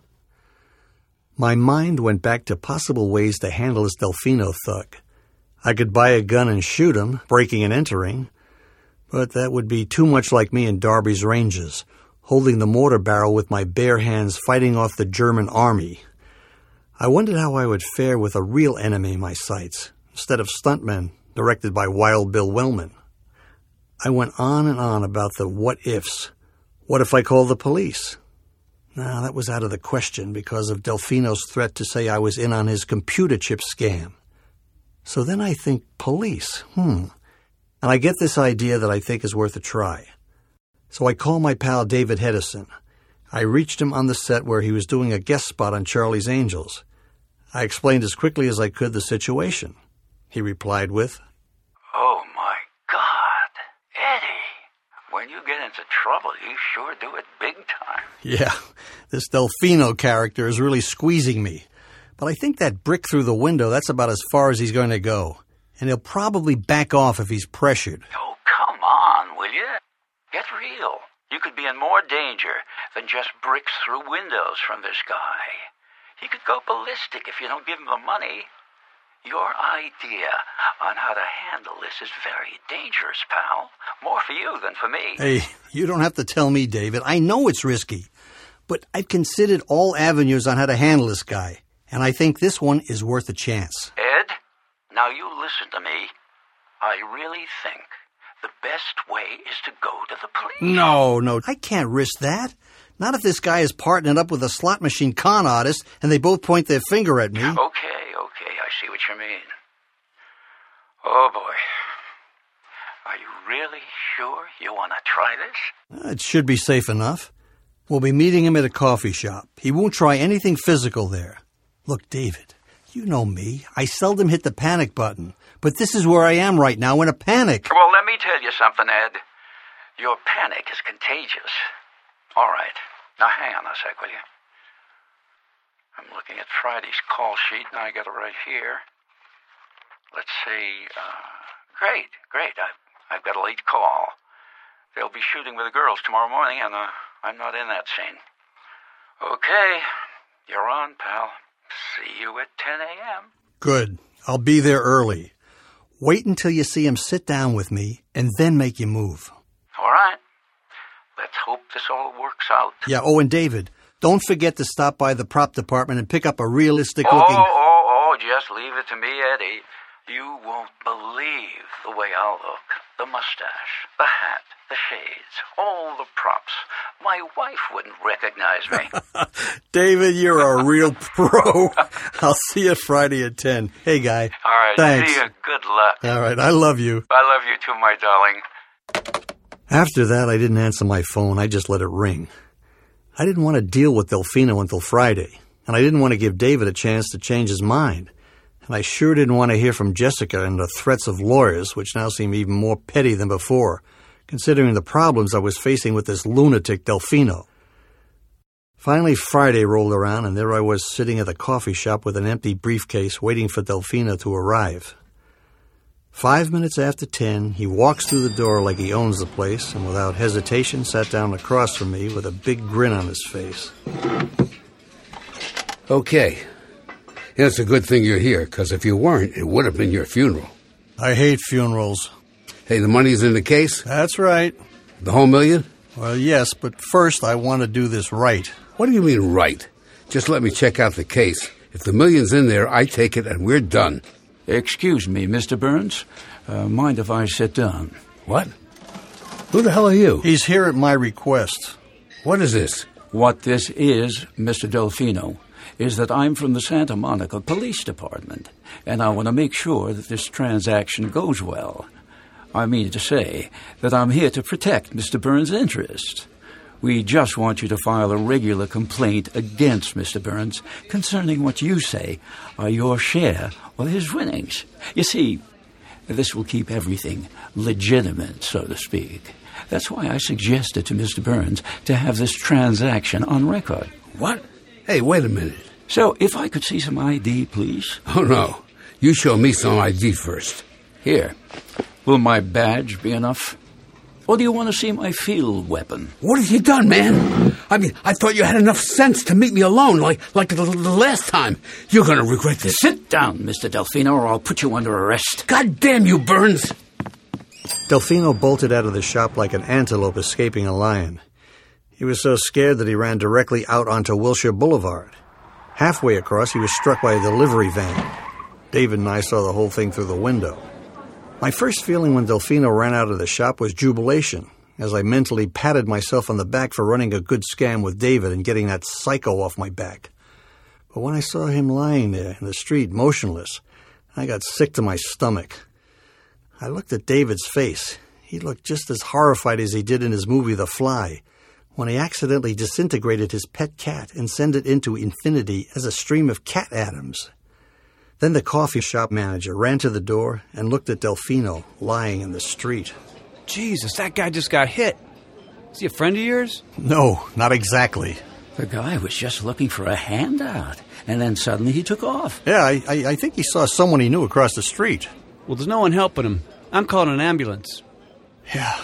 My mind went back to possible ways to handle this Delfino thug. I could buy a gun and shoot him, breaking and entering, but that would be too much like me in Darby's Rangers, holding the mortar barrel with my bare hands fighting off the German army. I wondered how I would fare with a real enemy in my sights, instead of stuntmen directed by Wild Bill Wellman. I went on and on about the what-ifs. What if I called the police? No, that was out of the question because of Delfino's threat to say I was in on his computer chip scam. So then I think police, hmm. And I get this idea that I think is worth a try. So I call my pal David Hedison. I reached him on the set where he was doing a guest spot on Charlie's Angels. I explained as quickly as I could the situation. He replied with, "Oh, my God, Eddie, when you get into trouble, you sure do it big time." Yeah, this Delfino character is really squeezing me. But I think that brick through the window, that's about as far as he's going to go. And he'll probably back off if he's pressured. Oh, come on, will you? Get real. You could be in more danger than just bricks through windows from this guy. He could go ballistic if you don't give him the money. Your idea on how to handle this is very dangerous, pal. More for you than for me. Hey, you don't have to tell me, David. I know it's risky. But I've considered all avenues on how to handle this guy. And I think this one is worth a chance. Ed, now you listen to me. I really think the best way is to go to the police. No, no, I can't risk that. Not if this guy is partnered up with a slot machine con artist and they both point their finger at me. Okay, okay, I see what you mean. Oh, boy. Are you really sure you want to try this? It should be safe enough. We'll be meeting him at a coffee shop. He won't try anything physical there. Look, David, you know me. I seldom hit the panic button. But this is where I am right now, in a panic. Well, let me tell you something, Ed. Your panic is contagious. All right. Now, hang on a sec, will you? I'm looking at Friday's call sheet, and I got it right here. Let's see. Uh, great, great. I've, I've got a late call. They'll be shooting with the girls tomorrow morning, and uh, I'm not in that scene. Okay, you're on, pal. See you at ten a.m. Good. I'll be there early. Wait until you see him sit down with me, and then make your move. All right. Let's hope this all works out. Yeah, oh, and David, don't forget to stop by the prop department and pick up a realistic-looking... Oh, oh, oh, just leave it to me, Eddie. You won't believe the way I'll look. The mustache, the hat, the shades, all the props. My wife wouldn't recognize me. David, you're a real pro. I'll see you Friday at ten. Hey, Guy. All right, thanks. see you. Good luck. All right, I love you. I love you too, my darling. After that, I didn't answer my phone. I just let it ring. I didn't want to deal with Delfino until Friday, and I didn't want to give David a chance to change his mind. And I sure didn't want to hear from Jessica and the threats of lawyers, which now seem even more petty than before, considering the problems I was facing with this lunatic Delfino. Finally, Friday rolled around, and there I was sitting at the coffee shop with an empty briefcase waiting for Delfino to arrive. Five minutes after ten, he walks through the door like he owns the place, and without hesitation sat down across from me with a big grin on his face. Okay. Yeah, it's a good thing you're here, because if you weren't, it would have been your funeral. I hate funerals. Hey, the money's in the case? That's right. The whole million? Well, yes, but first I want to do this right. What do you mean, right? Just let me check out the case. If the million's in there, I take it and we're done. Excuse me, Mister Burns. Uh, mind if I sit down? What? Who the hell are you? He's here at my request. What is this? What this is, Mister Delfino, is that I'm from the Santa Monica Police Department, and I want to make sure that this transaction goes well. I mean to say that I'm here to protect Mister Burns' interest. We just want you to file a regular complaint against Mister Burns concerning what you say are your share of his winnings. You see, this will keep everything legitimate, so to speak. That's why I suggested to Mister Burns to have this transaction on record. What? Hey, wait a minute. So, if I could see some I D, please. Oh, no. You show me some I D first. Here. Will my badge be enough? Or do you want to see my field weapon? What have you done, man? I mean, I thought you had enough sense to meet me alone, like like the, the last time. You're going to regret this. Sit down, Mister Delfino, or I'll put you under arrest. God damn you, Burns! Delfino bolted out of the shop like an antelope escaping a lion. He was so scared that he ran directly out onto Wilshire Boulevard. Halfway across, he was struck by a delivery van. David and I saw the whole thing through the window. My first feeling when Delfino ran out of the shop was jubilation, as I mentally patted myself on the back for running a good scam with David and getting that psycho off my back. But when I saw him lying there in the street, motionless, I got sick to my stomach. I looked at David's face. He looked just as horrified as he did in his movie The Fly, when he accidentally disintegrated his pet cat and sent it into infinity as a stream of cat atoms. Then the coffee shop manager ran to the door and looked at Delfino lying in the street. Jesus, that guy just got hit. Is he a friend of yours? No, not exactly. The guy was just looking for a handout, and then suddenly he took off. Yeah, I, I, I think he saw someone he knew across the street. Well, there's no one helping him. I'm calling an ambulance. Yeah.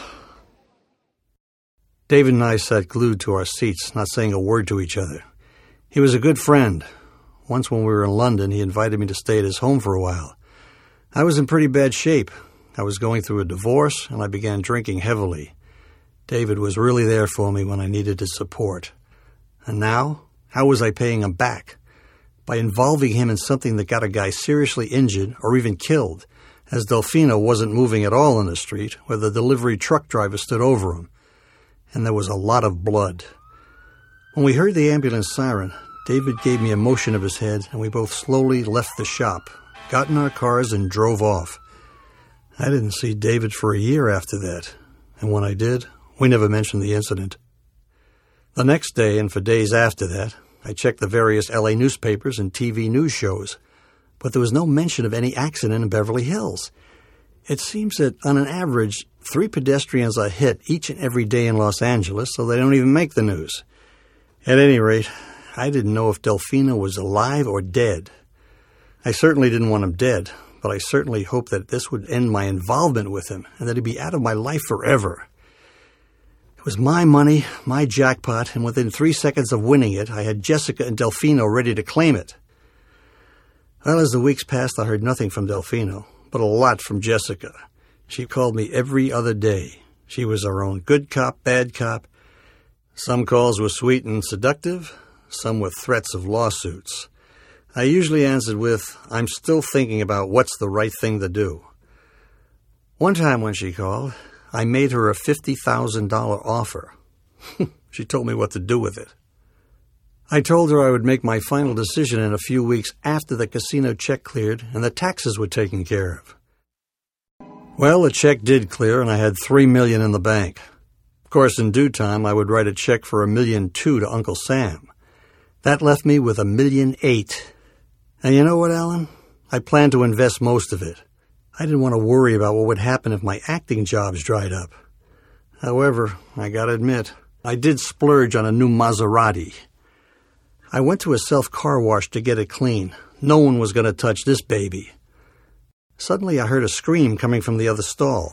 David and I sat glued to our seats, not saying a word to each other. He was a good friend. Once when we were in London, he invited me to stay at his home for a while. I was in pretty bad shape. I was going through a divorce, and I began drinking heavily. David was really there for me when I needed his support. And now, how was I paying him back? By involving him in something that got a guy seriously injured or even killed, as Delfino wasn't moving at all in the street, where the delivery truck driver stood over him. And there was a lot of blood. When we heard the ambulance siren, David gave me a motion of his head, and we both slowly left the shop, got in our cars, and drove off. I didn't see David for a year after that, and when I did, we never mentioned the incident. The next day, and for days after that, I checked the various L A newspapers and T V news shows, but there was no mention of any accident in Beverly Hills. It seems that, on an average, three pedestrians are hit each and every day in Los Angeles, so they don't even make the news. At any rate, I didn't know if Delfino was alive or dead. I certainly didn't want him dead, but I certainly hoped that this would end my involvement with him and that he'd be out of my life forever. It was my money, my jackpot, and within three seconds of winning it, I had Jessica and Delfino ready to claim it. Well, as the weeks passed, I heard nothing from Delfino, but a lot from Jessica. She called me every other day. She was her own good cop, bad cop. Some calls were sweet and seductive, some with threats of lawsuits. I usually answered with, I'm still thinking about what's the right thing to do. One time when she called, I made her a fifty thousand dollars offer. She told me what to do with it. I told her I would make my final decision in a few weeks after the casino check cleared and the taxes were taken care of. Well, the check did clear and I had three million dollars in the bank. Of course, in due time, I would write a check for a million two to Uncle Sam. That left me with a million eight. And you know what, Alan? I planned to invest most of it. I didn't want to worry about what would happen if my acting jobs dried up. However, I gotta admit, I did splurge on a new Maserati. I went to a self-car wash to get it clean. No one was going to touch this baby. Suddenly, I heard a scream coming from the other stall.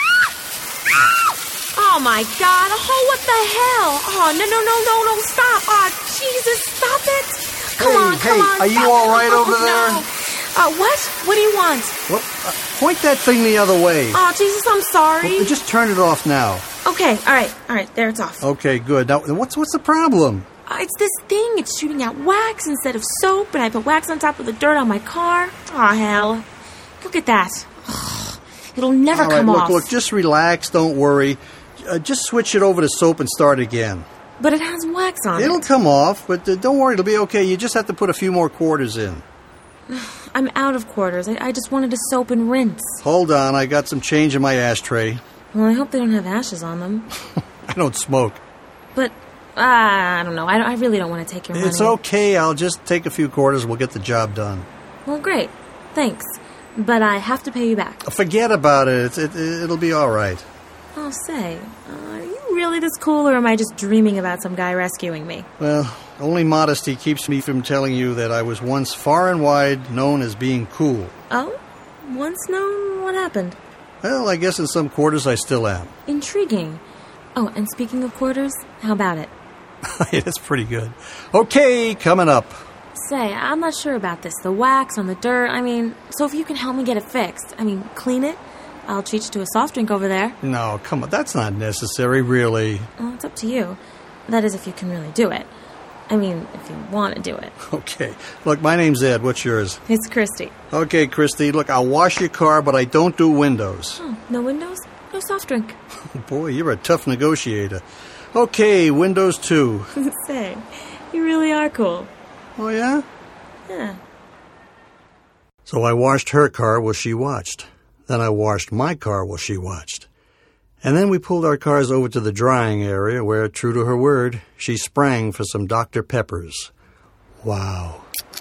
Oh, my God. Oh, what the hell? Oh, no, no, no, no, no, stop. Oh, Jesus, stop it. Come hey, on, hey, come on. Are you stop. all right oh, over there? No. Uh, what? What do you want? Well, uh, point that thing the other way. Oh, Jesus, I'm sorry. Well, just turn it off now. Okay, all right, all right, there it's off. Okay, good. Now, what's what's the problem? Uh, it's this thing. It's shooting out wax instead of soap, and I put wax on top of the dirt on my car. Oh, hell. Look at that. Ugh, it'll never all right, come look, off. Look, just relax. Don't worry. Uh, just switch it over to soap and start again. But it has wax on It'll it. come off, but uh, don't worry. It'll be okay. You just have to put a few more quarters in. I'm out of quarters. I, I just wanted to soap and rinse. Hold on. I got some change in my ashtray. Well, I hope they don't have ashes on them. I don't smoke. But, uh, I don't know. I, I really don't want to take your money. It's okay. I'll just take a few quarters. We'll get the job done. Well, great. Thanks. But I have to pay you back. Forget about it. It, it it'll be all right. I'll say, uh, are you really this cool, or am I just dreaming about some guy rescuing me? Well, only modesty keeps me from telling you that I was once far and wide known as being cool. Oh? Once known? What happened? Well, I guess in some quarters I still am. Intriguing. Oh, and speaking of quarters, how about it? Yeah, that's pretty good. Okay, coming up. Say, I'm not sure about this. The wax on the dirt, I mean, so if you can help me get it fixed, I mean, clean it, I'll treat you to a soft drink over there. No, come on, that's not necessary, really. Well, it's up to you. That is, if you can really do it. I mean, if you want to do it. Okay. Look, my name's Ed. What's yours? It's Christy. Okay, Christy. Look, I'll wash your car, but I don't do windows. Oh, no windows? No soft drink. Boy, you're a tough negotiator. Okay, windows two. Say, you really are cool. Oh, yeah? Yeah. So I washed her car while she watched. Then I washed my car while she watched. And then we pulled our cars over to the drying area where, true to her word, she sprang for some Doctor Peppers. Wow.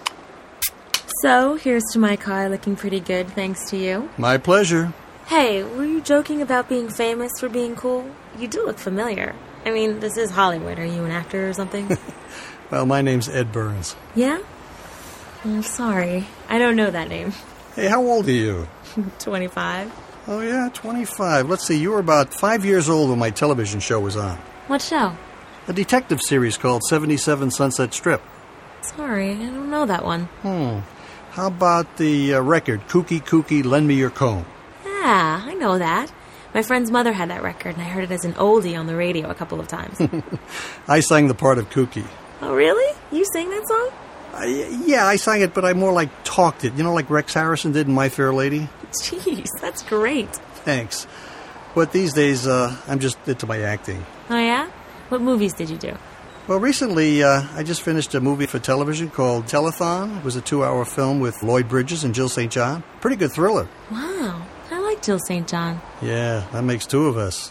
So, here's to my car looking pretty good, thanks to you. My pleasure. Hey, were you joking about being famous for being cool? You do look familiar. I mean, this is Hollywood. Are you an actor or something? Well, my name's Ed Burns. Yeah? I'm sorry. I don't know that name. Hey, how old are you? twenty-five. Oh, yeah, twenty-five. Let's see, you were about five years old when my television show was on. What show? A detective series called seventy-seven Sunset Strip. Sorry, I don't know that one. Hmm. How about the uh, record, Kooky Kooky, Lend Me Your Comb? Yeah, I know that. My friend's mother had that record, and I heard it as an oldie on the radio a couple of times. I sang the part of Kooky. Oh, really? You sang that song? Uh, yeah, I sang it, but I more like talked it. You know, like Rex Harrison did in My Fair Lady? Jeez, that's great. Thanks. But these days, uh, I'm just into my acting. Oh, yeah? What movies did you do? Well, recently, uh, I just finished a movie for television called Telethon. It was a two-hour film with Lloyd Bridges and Jill Saint John. Pretty good thriller. Wow, I like Jill Saint John. Yeah, that makes two of us.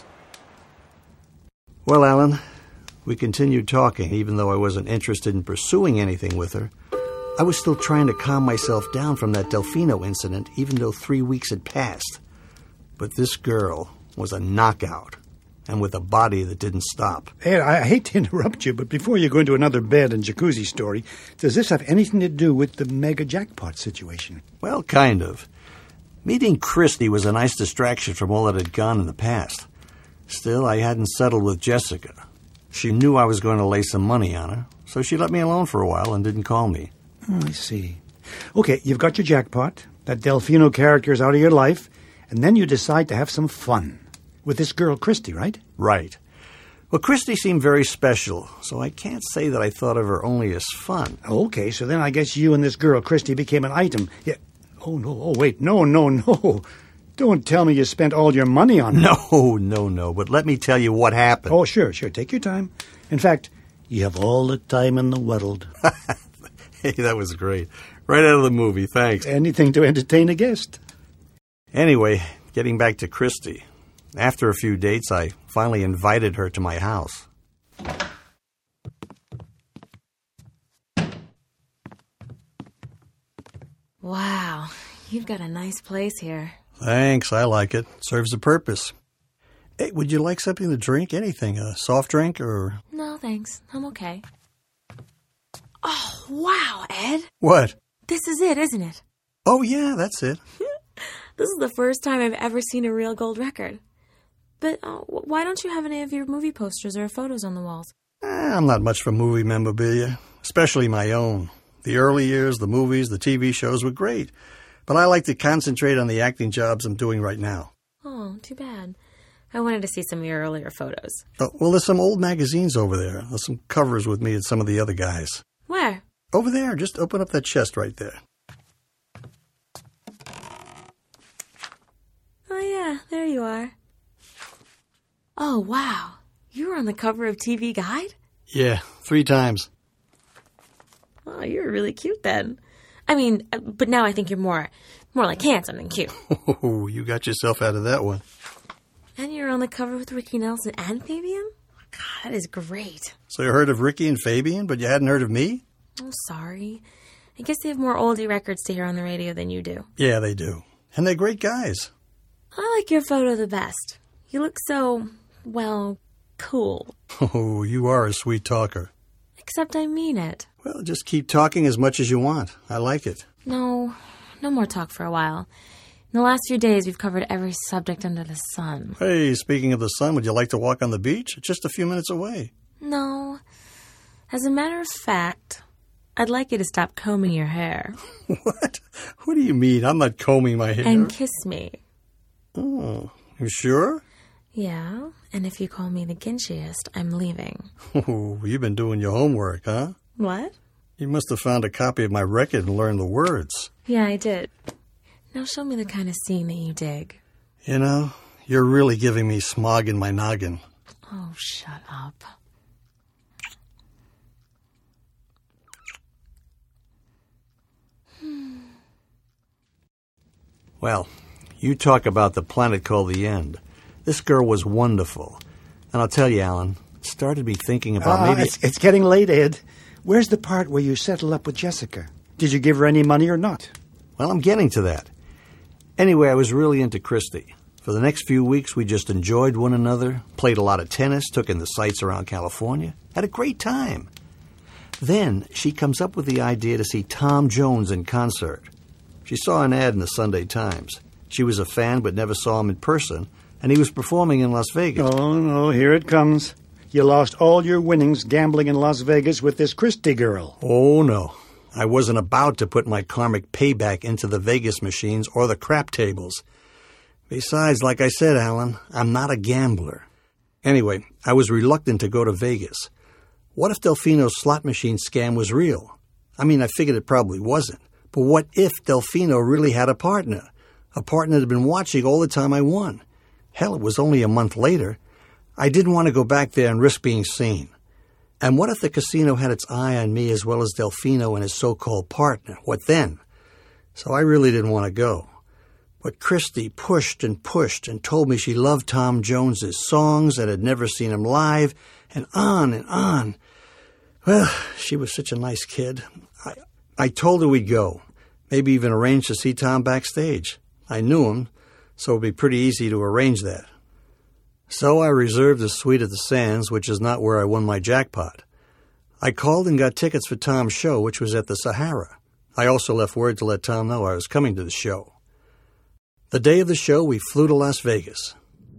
Well, Alan, we continued talking, even though I wasn't interested in pursuing anything with her. I was still trying to calm myself down from that Delfino incident, even though three weeks had passed. But this girl was a knockout. and with a body that didn't stop. Ed, I hate to interrupt you, but before you go into another bed and jacuzzi story, does this have anything to do with the mega jackpot situation? Well, kind of. Meeting Christy was a nice distraction from all that had gone in the past. Still, I hadn't settled with Jessica. She knew I was going to lay some money on her, so she let me alone for a while and didn't call me. Oh, I see. Okay, you've got your jackpot, that Delfino character is out of your life, and then you decide to have some fun. With this girl, Christy, right? Right. Well, Christy seemed very special, so I can't say that I thought of her only as fun. Okay, so then I guess you and this girl, Christy, became an item. Yeah. Oh, no, oh, wait, no, no, no. Don't tell me you spent all your money on her. No, no, no, but let me tell you what happened. Oh, sure, sure, take your time. In fact, you have all the time in the world. Hey, that was great. Right out of the movie, thanks. Anything to entertain a guest. Anyway, getting back to Christy. After a few dates, I finally invited her to my house. Wow, you've got a nice place here. Thanks, I like it. Serves a purpose. Hey, would you like something to drink? Anything? A soft drink or... No, thanks. I'm okay. Oh, wow, Ed. What? This is it, isn't it? Oh, yeah, that's it. This is the first time I've ever seen a real gold record. But uh, why don't you have any of your movie posters or photos on the walls? Eh, I'm not much for movie memorabilia, especially my own. The early years, the movies, the T V shows were great, but I like to concentrate on the acting jobs I'm doing right now. Oh, too bad. I wanted to see some of your earlier photos. Oh, well, there's some old magazines over there. There's some covers with me and some of the other guys. Where? Over there. Just open up that chest right there. Oh, yeah, there you are. Oh, wow. You were on the cover of T V Guide? Yeah, three times. Oh, you're really cute then. I mean, but now I think you're more more like handsome than cute. Oh, you got yourself out of that one. And you're on the cover with Ricky Nelson and Fabian? God, that is great. So you heard of Ricky and Fabian, but you hadn't heard of me? Oh, sorry. I guess they have more oldie records to hear on the radio than you do. Yeah, they do. And they're great guys. I like your photo the best. You look so, well, cool. Oh, you are a sweet talker. Except I mean it. Well, just keep talking as much as you want. I like it. No, no more talk for a while. In the last few days, we've covered every subject under the sun. Hey, speaking of the sun, would you like to walk on the beach? It's just a few minutes away. No. As a matter of fact, I'd like you to stop combing your hair. What? What do you mean? I'm not combing my hair. And kiss me. Oh, you sure? Yeah, and if you call me the Ginshiest, I'm leaving. Oh, you've been doing your homework, huh? What? You must have found a copy of my record and learned the words. Yeah, I did. Now show me the kind of scene that you dig. You know, you're really giving me smog in my noggin. Oh, shut up. Well, you talk about the planet called the End. This girl was wonderful. And I'll tell you, Alan, it started me thinking about uh, maybe... It's, it's getting late, Ed. Where's the part where you settle up with Jessica? Did you give her any money or not? Well, I'm getting to that. Anyway, I was really into Christy. For the next few weeks, we just enjoyed one another, played a lot of tennis, took in the sights around California, had a great time. Then she comes up with the idea to see Tom Jones in concert. She saw an ad in the Sunday Times. She was a fan but never saw him in person, and he was performing in Las Vegas. Oh, no, here it comes. You lost all your winnings gambling in Las Vegas with this Christy girl. Oh, no. I wasn't about to put my karmic payback into the Vegas machines or the crap tables. Besides, like I said, Alan, I'm not a gambler. Anyway, I was reluctant to go to Vegas. What if Delfino's slot machine scam was real? I mean, I figured it probably wasn't. But what if Delfino really had a partner? A partner that had been watching all the time I won. Hell, it was only a month later. I didn't want to go back there and risk being seen. And what if the casino had its eye on me as well as Delfino and his so-called partner? What then? So I really didn't want to go. But Christy pushed and pushed and told me she loved Tom Jones's songs and had never seen him live, and on and on. Well, she was such a nice kid. I, I told her we'd go, maybe even arrange to see Tom backstage. I knew him, so it would be pretty easy to arrange that. So I reserved a suite at the Sands, which is not where I won my jackpot. I called and got tickets for Tom's show, which was at the Sahara. I also left word to let Tom know I was coming to the show. The day of the show, we flew to Las Vegas.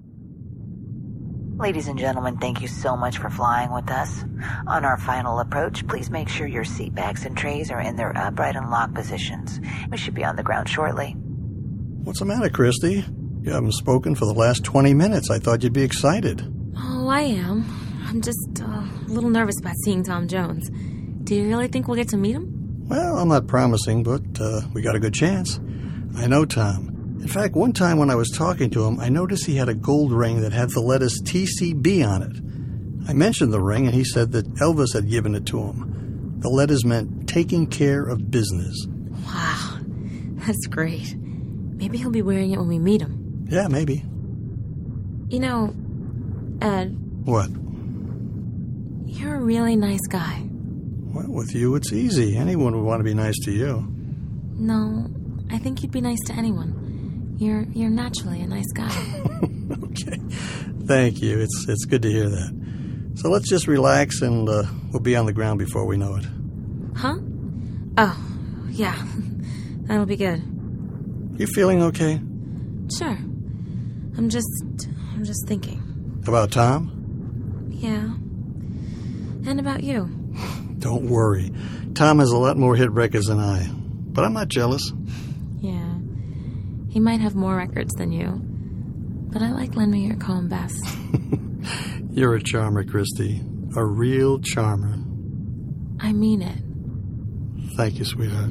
Ladies and gentlemen, thank you so much for flying with us. On our final approach, please make sure your seat backs and trays are in their upright and locked positions. We should be on the ground shortly. What's the matter, Christy? You haven't spoken for the last twenty minutes. I thought you'd be excited. Oh, I am. I'm just uh, a little nervous about seeing Tom Jones. Do you really think we'll get to meet him? Well, I'm not promising, but uh, we got a good chance. I know Tom. In fact, one time when I was talking to him, I noticed he had a gold ring that had the letters T C B on it. I mentioned the ring, and he said that Elvis had given it to him. The letters meant taking care of business. Wow, that's great. Maybe he'll be wearing it when we meet him. Yeah, maybe. You know, Ed. What? You're a really nice guy. Well, with you, it's easy. Anyone would want to be nice to you. No, I think you'd be nice to anyone. You're you're naturally a nice guy. Okay. Thank you. It's it's good to hear that. So let's just relax and uh, we'll be on the ground before we know it. Huh? Oh, yeah. That'll be good. You feeling okay? Sure. I'm just I'm just thinking. About Tom? Yeah. And about you. Don't worry. Tom has a lot more hit records than I. But I'm not jealous. Yeah. He might have more records than you, but I like Lend Me Your Comb best. You're a charmer, Christy. A real charmer. I mean it. Thank you, sweetheart.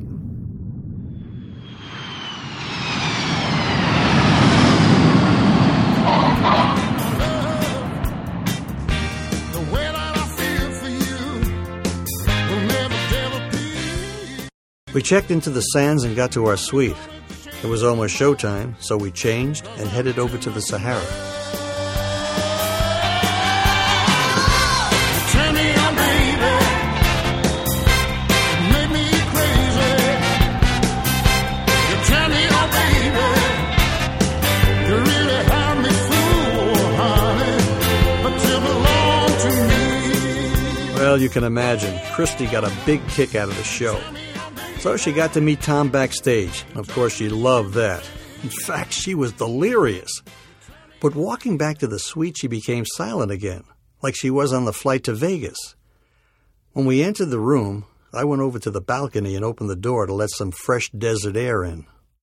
We checked into the Sands and got to our suite. It was almost showtime, so we changed and headed over to the Sahara. Turn me on, baby. Make me crazy. You turn me on, baby. You really have me fooled, honey. But you belong to me. Well, you can imagine, Christy got a big kick out of the show. So she got to meet Tom backstage. Of course, she loved that. In fact, she was delirious. But walking back to the suite, she became silent again, like she was on the flight to Vegas. When we entered the room, I went over to the balcony and opened the door to let some fresh desert air in.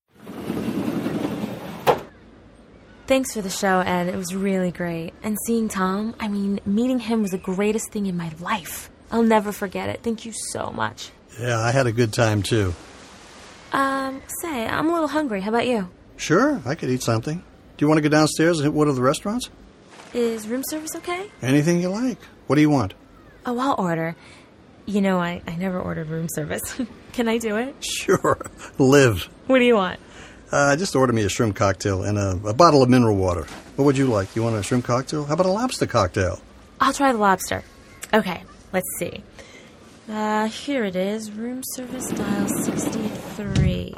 Thanks for the show, Ed. It was really great. And seeing Tom, I mean, meeting him was the greatest thing in my life. I'll never forget it. Thank you so much. Yeah, I had a good time, too. Um, say, I'm a little hungry. How about you? Sure, I could eat something. Do you want to go downstairs and hit one of the restaurants? Is room service okay? Anything you like. What do you want? Oh, I'll order. You know, I, I never ordered room service. Can I do it? Sure. Live. What do you want? Uh, just order me a shrimp cocktail and a, a bottle of mineral water. What would you like? You want a shrimp cocktail? How about a lobster cocktail? I'll try the lobster. Okay, let's see. Uh, here it is. Room service dial sixty-three.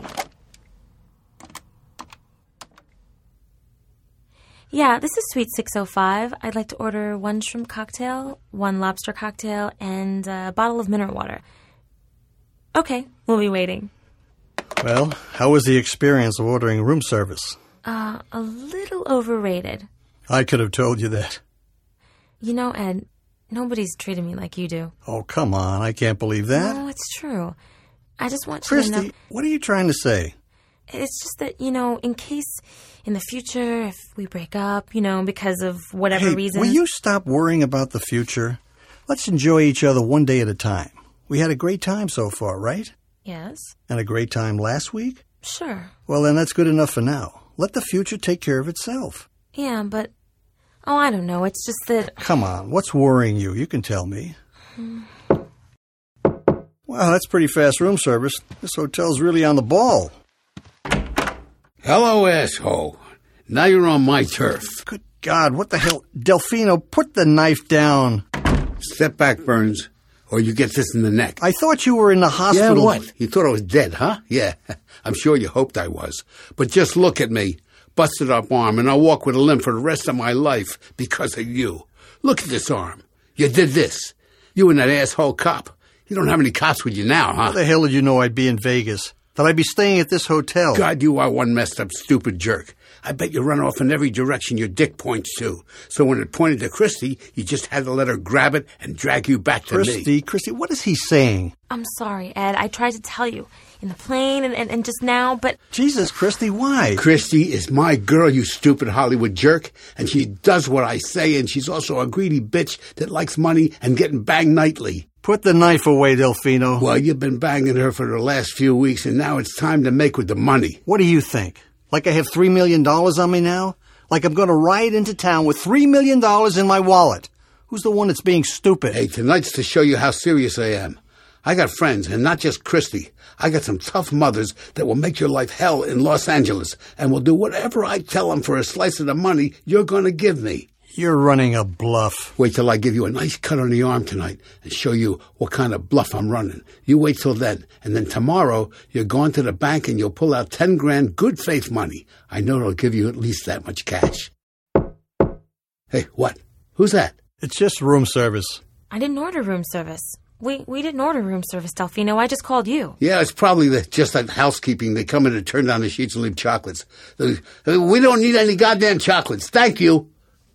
Yeah, this is Suite six oh five. I'd like to order one shrimp cocktail, one lobster cocktail, and a bottle of mineral water. Okay, we'll be waiting. Well, how was the experience of ordering room service? Uh, a little overrated. I could have told you that. You know, Ed, nobody's treated me like you do. Oh, come on. I can't believe that. No, it's true. I just want you Christy, to know... what are you trying to say? It's just that, you know, in case in the future, if we break up, you know, because of whatever hey, reason... will you stop worrying about the future? Let's enjoy each other one day at a time. We had a great time so far, right? Yes. And a great time last week? Sure. Well, then that's good enough for now. Let the future take care of itself. Yeah, but... Oh, I don't know. It's just that... Come on. What's worrying you? You can tell me. Wow, that's pretty fast room service. This hotel's really on the ball. Hello, asshole. Now you're on my turf. Good God, what the hell? Delfino, put the knife down. Step back, Burns, or you get this in the neck. I thought you were in the hospital. Yeah, what? You thought I was dead, huh? Yeah, I'm sure you hoped I was. But just look at me. busted up arm, and I'll walk with a limp for the rest of my life because of you. Look at this arm. You did this. You and that asshole cop. You don't have any cops with you now, huh? How the hell did you know I'd be in Vegas? That I'd be staying at this hotel? God, you are one messed up, stupid jerk. I bet you run off in every direction your dick points to. So when it pointed to Christy, you just had to let her grab it and drag you back to Christy, me. Christy, what is he saying? I'm sorry, Ed. I tried to tell you in the plane and, and, and just now, but... Jesus, Christy, why? Christy is my girl, you stupid Hollywood jerk, and she does what I say, and she's also a greedy bitch that likes money and getting banged nightly. Put the knife away, Delfino. Well, you've been banging her for the last few weeks, and now it's time to make with the money. What do you think? Like I have three million dollars on me now? Like I'm going to ride into town with three million dollars in my wallet? Who's the one that's being stupid? Hey, tonight's to show you how serious I am. I got friends, and not just Christy. I got some tough mothers that will make your life hell in Los Angeles, and will do whatever I tell them for a slice of the money you're going to give me. You're running a bluff. Wait till I give you a nice cut on the arm tonight and show you what kind of bluff I'm running. You wait till then, and then tomorrow you're going to the bank and you'll pull out ten grand good faith money. I know it'll give you at least that much cash. Hey, what? Who's that? It's just room service. I didn't order room service. We we didn't order room service, Delfino. I just called you. Yeah, it's probably the, just that housekeeping. They come in to turn down the sheets and leave chocolates. Uh, We don't need any goddamn chocolates. Thank you.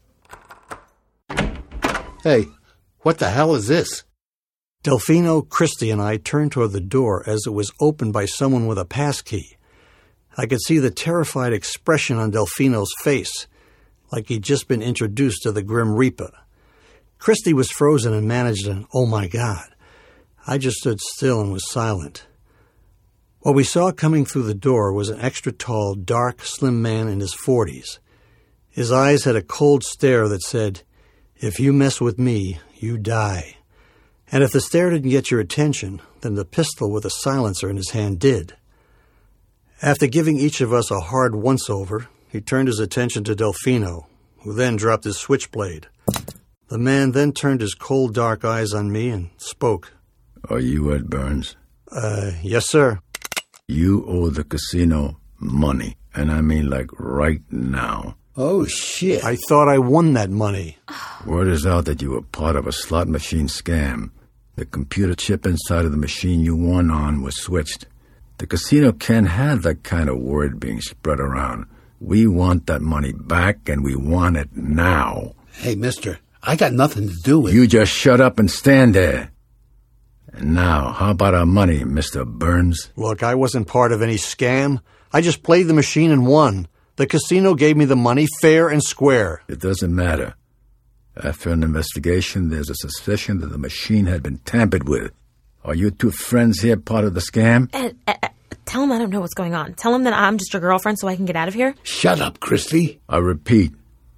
Hey, what the hell is this? Delfino, Christy, and I turned toward the door as it was opened by someone with a passkey. I could see the terrified expression on Delfino's face, like he'd just been introduced to the Grim Reaper. Christy was frozen and managed an, oh my God. I just stood still and was silent. What we saw coming through the door was an extra-tall, dark, slim man in his forties. His eyes had a cold stare that said, "If you mess with me, you die." And if the stare didn't get your attention, then the pistol with a silencer in his hand did. After giving each of us a hard once-over, he turned his attention to Delfino, who then dropped his switchblade. The man then turned his cold, dark eyes on me and spoke. Are you Ed Burns? Uh, yes, sir. You owe the casino money, and I mean like right now. Oh, shit. I thought I won that money. Word is out that you were part of a slot machine scam. The computer chip inside of the machine you won on was switched. The casino can't have that kind of word being spread around. We want that money back, and we want it now. Hey, mister, I got nothing to do with it. You just shut up and stand there. And now, how about our money, Mister Burns? Look, I wasn't part of any scam. I just played the machine and won. The casino gave me the money fair and square. It doesn't matter. After an investigation, there's a suspicion that the machine had been tampered with. Are you two friends here part of the scam? Ed, Ed, Ed, tell him I don't know what's going on. Tell him that I'm just your girlfriend so I can get out of here. Shut up, Christy. I repeat,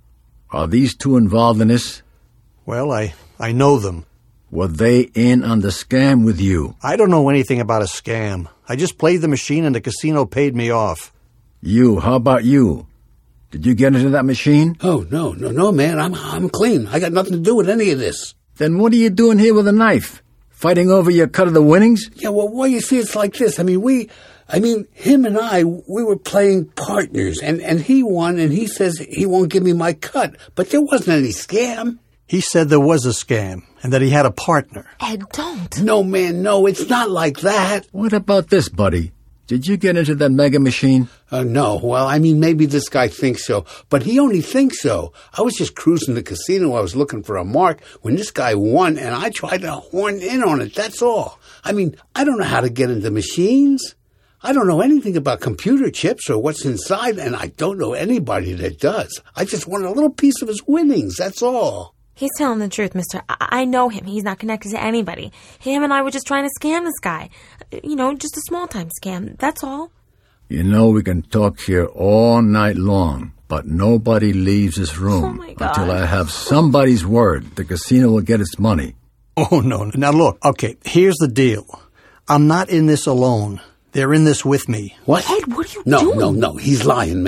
are these two involved in this? Well, I, I know them. Were they in on the scam with you? I don't know anything about a scam. I just played the machine and the casino paid me off. You, how about you? Did you get into that machine? Oh, no, no, no, man. I'm I'm clean. I got nothing to do with any of this. Then what are you doing here with a knife? Fighting over your cut of the winnings? Yeah, well, well, you see, it's like this. I mean, we, I mean, him and I, we were playing partners, and, and he won, and he says he won't give me my cut. But there wasn't any scam. He said there was a scam, and that he had a partner. Ed, don't. No, man, no, it's not like that. What about this, buddy? Did you get into that mega machine? Uh, no. Well, I mean, maybe this guy thinks so, but he only thinks so. I was just cruising the casino. I was looking for a mark when this guy won, and I tried to horn in on it. That's all. I mean, I don't know how to get into machines. I don't know anything about computer chips or what's inside, and I don't know anybody that does. I just want a little piece of his winnings. That's all. He's telling the truth, mister. I, I know him. He's not connected to anybody. Him and I were just trying to scam this guy. You know, just a small-time scam. That's all. You know, we can talk here all night long, but nobody leaves this room oh my God. until I have somebody's word the casino will get its money. Oh, no. Now, look. Okay, here's the deal. I'm not in this alone. They're in this with me. What? Ed, what are you no, doing? No, no, no. He's lying, man.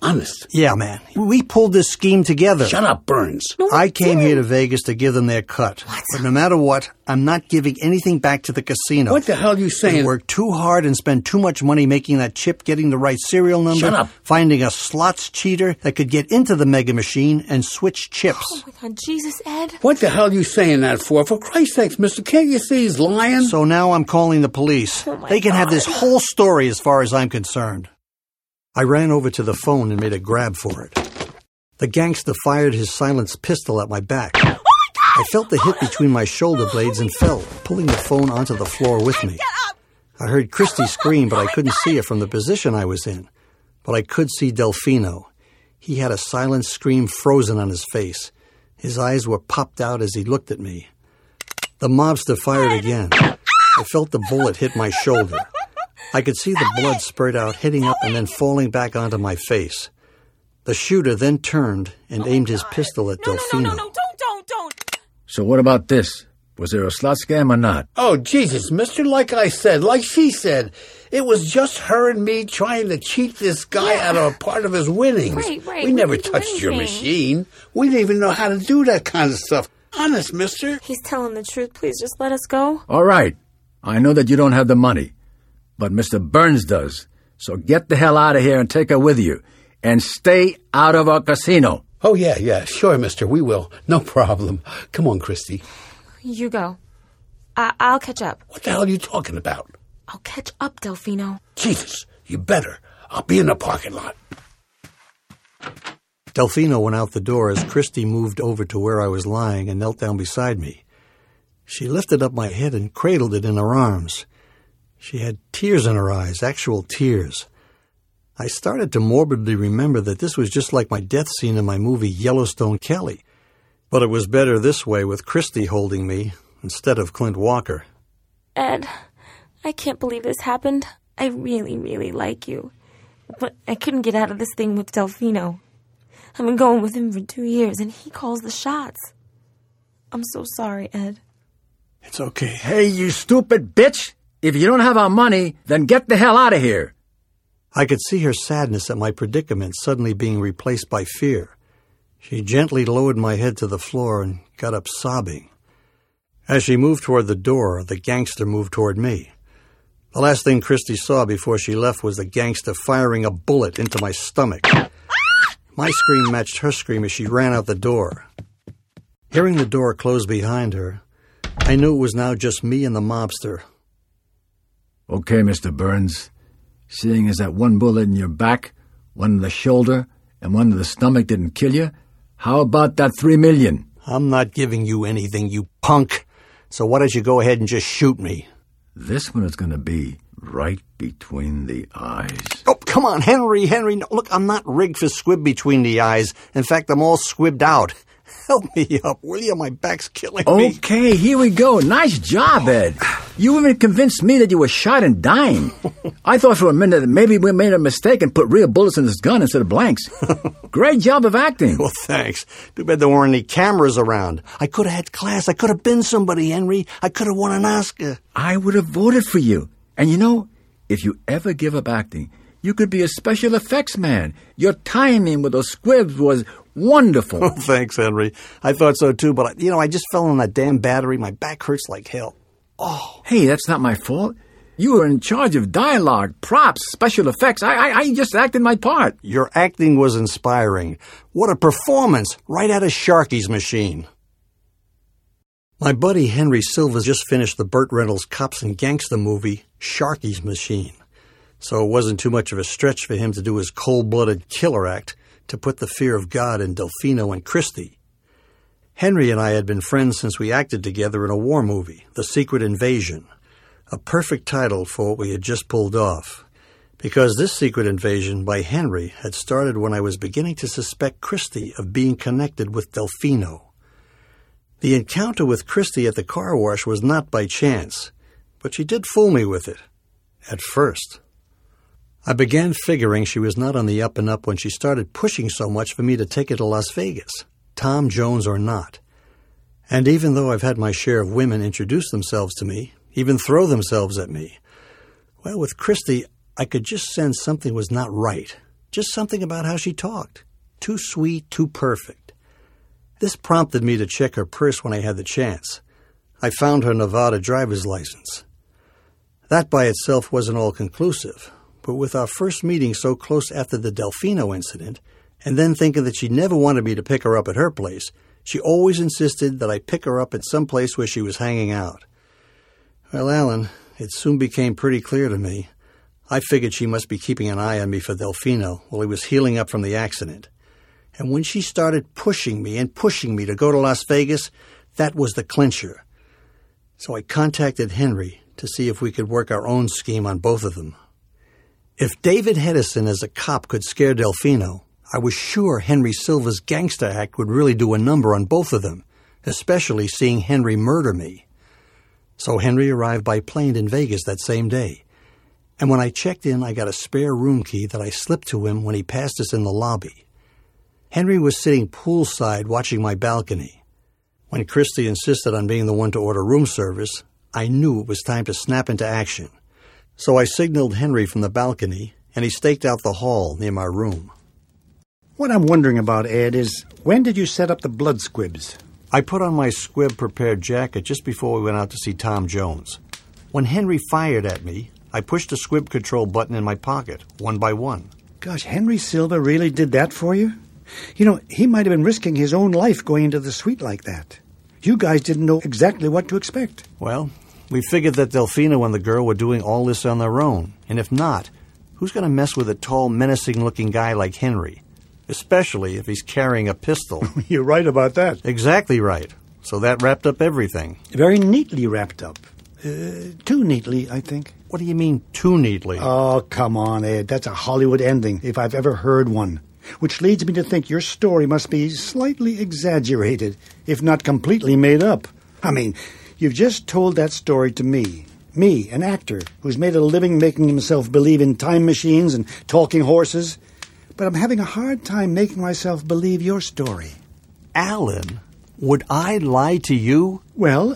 Honest. Yeah, man. We pulled this scheme together. Shut up, Burns. No, I came here to Vegas to give them their cut. What? But no matter what, I'm not giving anything back to the casino. What the hell are you saying? We worked too hard and spent too much money making that chip, getting the right serial number. Shut up. Finding a slots cheater that could get into the mega machine and switch chips. Oh, my God, Jesus, Ed. What the hell are you saying that for? For Christ's sakes, mister, can't you see he's lying? So now I'm calling the police. Oh, my they can God. have this whole story as far as I'm concerned. I ran over to the phone and made a grab for it. The gangster fired his silenced pistol at my back. Oh, my God! I felt the hit between my shoulder blades and fell, pulling the phone onto the floor with me. I heard Christy scream, but I couldn't see her from the position I was in. But I could see Delfino. He had a silent scream frozen on his face. His eyes were popped out as he looked at me. The mobster fired again. I felt the bullet hit my shoulder. I could see the blood spurt out, hitting up and then falling back onto my face. The shooter then turned and aimed his pistol at No, Delfino. no, no, no, no, don't, don't, don't. So what about this? Was there a slot scam or not? Oh, Jesus, mister, like I said, like she said, it was just her and me trying to cheat this guy Yeah. out of a part of his winnings. Right, right. We We never didn't do touched your anything. machine. We didn't even know how to do that kind of stuff. Honest, mister. He's telling the truth. Please just let us go. All right. I know that you don't have the money, but Mister Burns does. So get the hell out of here and take her with you. And stay out of our casino. Oh, yeah, yeah, sure, mister, we will. No problem. Come on, Christy. You go. I- I'll catch up. What the hell are you talking about? I'll catch up, Delfino. Jesus, you better. I'll be in the parking lot. Delfino went out the door as Christy moved over to where I was lying and knelt down beside me. She lifted up my head and cradled it in her arms. She had tears in her eyes, actual tears. I started to morbidly remember that this was just like my death scene in my movie Yellowstone Kelly. But it was better this way with Christy holding me instead of Clint Walker. Ed, I can't believe this happened. I really, really like you. But I couldn't get out of this thing with Delfino. I've been going with him for two years, and he calls the shots. I'm so sorry, Ed. It's okay. Hey, you stupid bitch! If you don't have our money, then get the hell out of here. I could see her sadness at my predicament suddenly being replaced by fear. She gently lowered my head to the floor and got up sobbing. As she moved toward the door, the gangster moved toward me. The last thing Christy saw before she left was the gangster firing a bullet into my stomach. My scream matched her scream as she ran out the door. Hearing the door close behind her, I knew it was now just me and the mobster. Okay, Mister Burns. Seeing as that one bullet in your back, one in the shoulder, and one in the stomach didn't kill you, how about that three million? I'm not giving you anything, you punk. So why don't you go ahead and just shoot me? This one is going to be right between the eyes. Oh, come on, Henry, Henry. No, look, I'm not rigged for squib between the eyes. In fact, I'm all squibbed out. Help me up, will you? My back's killing me. Okay, here we go. Nice job, Ed. You even convinced me that you were shot and dying. I thought for a minute that maybe we made a mistake and put real bullets in this gun instead of blanks. Great job of acting. Well, thanks. Too bad there weren't any cameras around. I could have had class. I could have been somebody, Henry. I could have won an Oscar. I would have voted for you. And you know, if you ever give up acting, you could be a special effects man. Your timing with those squibs was wonderful. Oh, thanks, Henry. I thought so, too. But, you know, I just fell on that damn battery. My back hurts like hell. Oh. Hey, that's not my fault. You were in charge of dialogue, props, special effects. I, I, I just acted my part. Your acting was inspiring. What a performance, right out of Sharky's machine. My buddy Henry Silva just finished the Burt Reynolds Cops and Gangsta movie, Sharky's Machine. So it wasn't too much of a stretch for him to do his cold-blooded killer act to put the fear of God in Delfino and Christy. Henry and I had been friends since we acted together in a war movie, The Secret Invasion, a perfect title for what we had just pulled off, because this secret invasion by Henry had started when I was beginning to suspect Christy of being connected with Delfino. The encounter with Christy at the car wash was not by chance, but she did fool me with it, at first. I began figuring she was not on the up and up when she started pushing so much for me to take her to Las Vegas, Tom Jones or not. And even though I've had my share of women introduce themselves to me, even throw themselves at me, well, with Christy, I could just sense something was not right. Just something about how she talked. Too sweet, too perfect. This prompted me to check her purse when I had the chance. I found her Nevada driver's license. That by itself wasn't all conclusive, but with our first meeting so close after the Delfino incident, and then thinking that she never wanted me to pick her up at her place, she always insisted that I pick her up at some place where she was hanging out. Well, Alan, it soon became pretty clear to me. I figured she must be keeping an eye on me for Delfino while he was healing up from the accident. And when she started pushing me and pushing me to go to Las Vegas, that was the clincher. So I contacted Henry to see if we could work our own scheme on both of them. If David Hedison as a cop could scare Delfino, I was sure Henry Silva's gangster act would really do a number on both of them, especially seeing Henry murder me. So Henry arrived by plane in Vegas that same day. And when I checked in, I got a spare room key that I slipped to him when he passed us in the lobby. Henry was sitting poolside watching my balcony. When Christy insisted on being the one to order room service, I knew it was time to snap into action. So I signaled Henry from the balcony, and he staked out the hall near my room. What I'm wondering about, Ed, is when did you set up the blood squibs? I put on my squib-prepared jacket just before we went out to see Tom Jones. When Henry fired at me, I pushed the squib control button in my pocket, one by one. Gosh, Henry Silva really did that for you? You know, he might have been risking his own life going into the suite like that. You guys didn't know exactly what to expect. Well, we figured that Delfino and the girl were doing all this on their own. And if not, who's going to mess with a tall, menacing-looking guy like Henry? Especially if he's carrying a pistol. You're right about that. Exactly right. So that wrapped up everything. Very neatly wrapped up. Uh, too neatly, I think. What do you mean, too neatly? Oh, come on, Ed. That's a Hollywood ending, if I've ever heard one. Which leads me to think your story must be slightly exaggerated, if not completely made up. I mean, you've just told that story to me. Me, an actor, who's made a living making himself believe in time machines and talking horses. But I'm having a hard time making myself believe your story. Alan, would I lie to you? Well,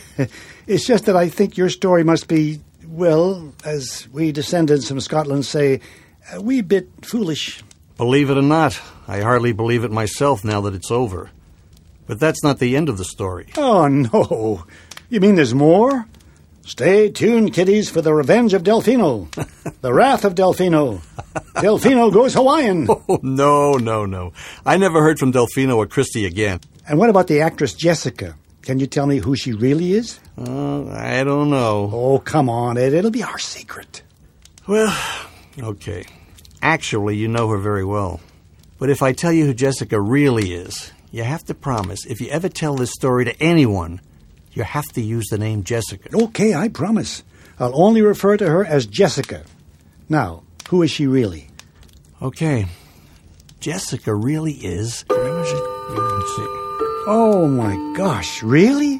it's just that I think your story must be, well, as we descendants from Scotland say, a wee bit foolish. Believe it or not, I hardly believe it myself now that it's over. But that's not the end of the story. Oh, no. You mean there's more? Stay tuned, kiddies, for the revenge of Delfino. The wrath of Delfino. Delfino goes Hawaiian. Oh, no, no, no. I never heard from Delfino or Christy again. And what about the actress Jessica? Can you tell me who she really is? Uh, I don't know. Oh, come on, Ed. It'll be our secret. Well, okay. Actually, you know her very well. But if I tell you who Jessica really is, you have to promise, if you ever tell this story to anyone, you have to use the name Jessica. Okay, I promise. I'll only refer to her as Jessica. Now, who is she really? Okay. Jessica really is... Let's see. Oh, my gosh, really?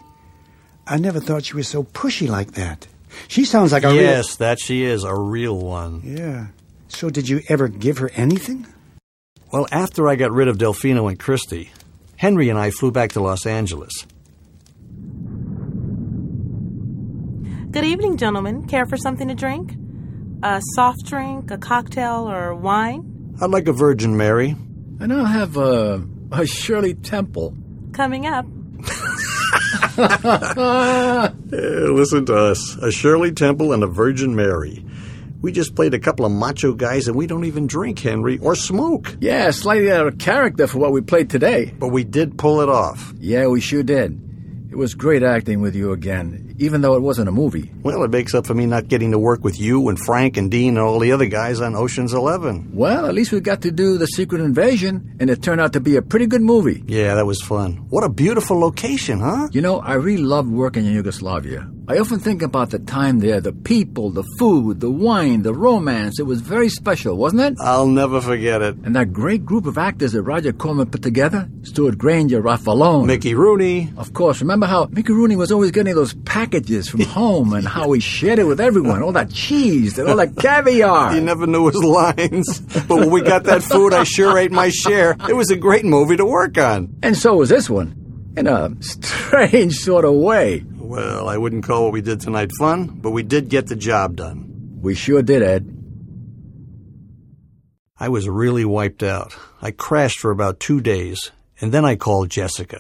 I never thought she was so pushy like that. She sounds like a yes, real... Yes, that she is, a real one. Yeah. So did you ever give her anything? Well, after I got rid of Delfino and Christy, Henry and I flew back to Los Angeles. Good evening, gentlemen. Care for something to drink? A soft drink, a cocktail, or wine? I'd like a Virgin Mary. And I'll have a, a Shirley Temple. Coming up. Yeah, listen to us. A Shirley Temple and a Virgin Mary. We just played a couple of macho guys and we don't even drink, Henry, or smoke. Yeah, slightly out of character for what we played today. But we did pull it off. Yeah, we sure did. It was great acting with you again, even though it wasn't a movie. Well, it makes up for me not getting to work with you and Frank and Dean and all the other guys on Ocean's Eleven. Well, at least we got to do The Secret Invasion, and it turned out to be a pretty good movie. Yeah, that was fun. What a beautiful location, huh? You know, I really loved working in Yugoslavia. I often think about the time there, the people, the food, the wine, the romance. It was very special, wasn't it? I'll never forget it. And that great group of actors that Roger Corman put together, Stuart Granger, Ralph Falone. Mickey Rooney. Of course. Remember how Mickey Rooney was always getting those packages from home and how he shared it with everyone. All that cheese and all that caviar. You never knew his lines. But when we got that food, I sure ate my share. It was a great movie to work on. And so was this one. In a strange sort of way. Well, I wouldn't call what we did tonight fun, but we did get the job done. We sure did, Ed. I was really wiped out. I crashed for about two days, and then I called Jessica.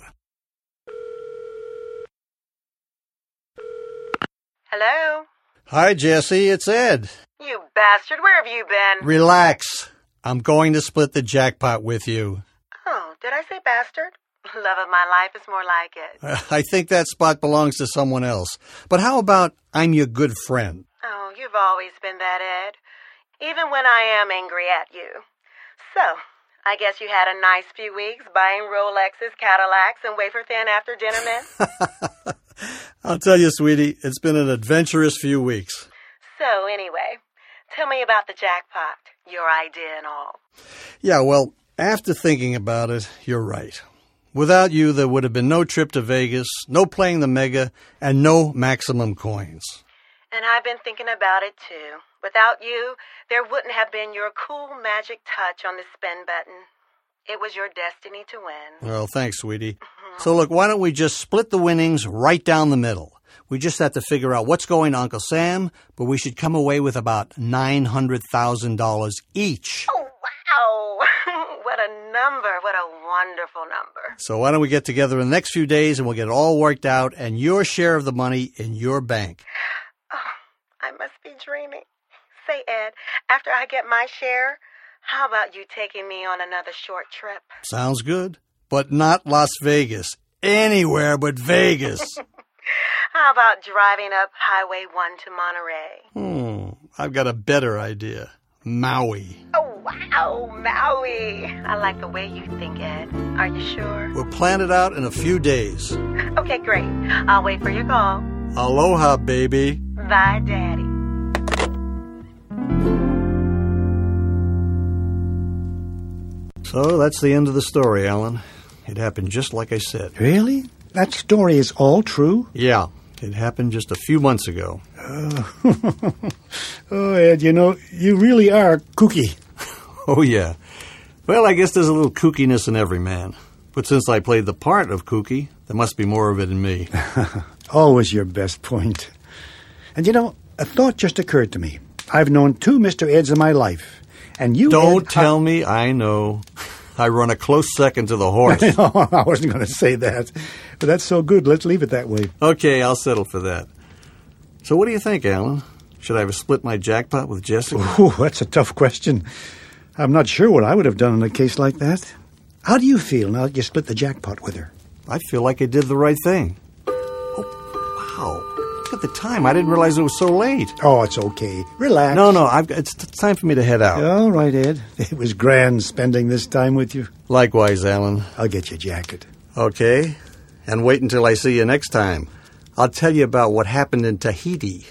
Hello? Hi, Jesse, it's Ed. You bastard, where have you been? Relax. I'm going to split the jackpot with you. Oh, did I say bastard? Love of my life is more like it. I think that spot belongs to someone else. But how about I'm your good friend? Oh, you've always been that, Ed. Even when I am angry at you. So, I guess you had a nice few weeks buying Rolexes, Cadillacs, and wafer-thin after-dinner men? I'll tell you, sweetie, it's been an adventurous few weeks. So, anyway, tell me about the jackpot, your idea and all. Yeah, well, after thinking about it, you're right. Without you, there would have been no trip to Vegas, no playing the Mega, and no maximum coins. And I've been thinking about it, too. Without you, there wouldn't have been your cool magic touch on the spin button. It was your destiny to win. Well, thanks, sweetie. Mm-hmm. So, look, why don't we just split the winnings right down the middle? We just have to figure out what's going to Uncle Sam, but we should come away with about nine hundred thousand dollars each. Oh, wow. What a number. What a wonderful number. So why don't we get together in the next few days and we'll get it all worked out and your share of the money in your bank. Oh, I must be dreaming. Say, Ed, after I get my share, how about you taking me on another short trip? Sounds good. But not Las Vegas. Anywhere but Vegas. How about driving up Highway one to Monterey? Hmm, I've got a better idea. Maui. Oh, wow, Maui. I like the way you think, Ed. Are you sure? We'll plan it out in a few days. Okay, great. I'll wait for your call. Aloha, baby. Bye, Daddy. So that's the end of the story, Alan. It happened just like I said. Really? That story is all true? Yeah. It happened just a few months ago. Oh, oh Ed, you know, you really are kooky. Oh, yeah. Well, I guess there's a little kookiness in every man. But since I played the part of kooky, there must be more of it in me. Always your best point. And you know, a thought just occurred to me. I've known two Mister Eds in my life. And you Don't Ed, tell I... me I know. I run a close second to the horse. I wasn't going to say that. But that's so good. Let's leave it that way. Okay, I'll settle for that. So what do you think, Alan? Should I have split my jackpot with Jessica? Oh, that's a tough question. I'm not sure what I would have done in a case like that. How do you feel now that you split the jackpot with her? I feel like I did the right thing. Oh, wow. Look at the time. I didn't realize it was so late. Oh, it's okay. Relax. No, no, I've, it's time for me to head out. All right, Ed. It was grand spending this time with you. Likewise, Alan. I'll get you a jacket. Okay. And wait until I see you next time. I'll tell you about what happened in Tahiti.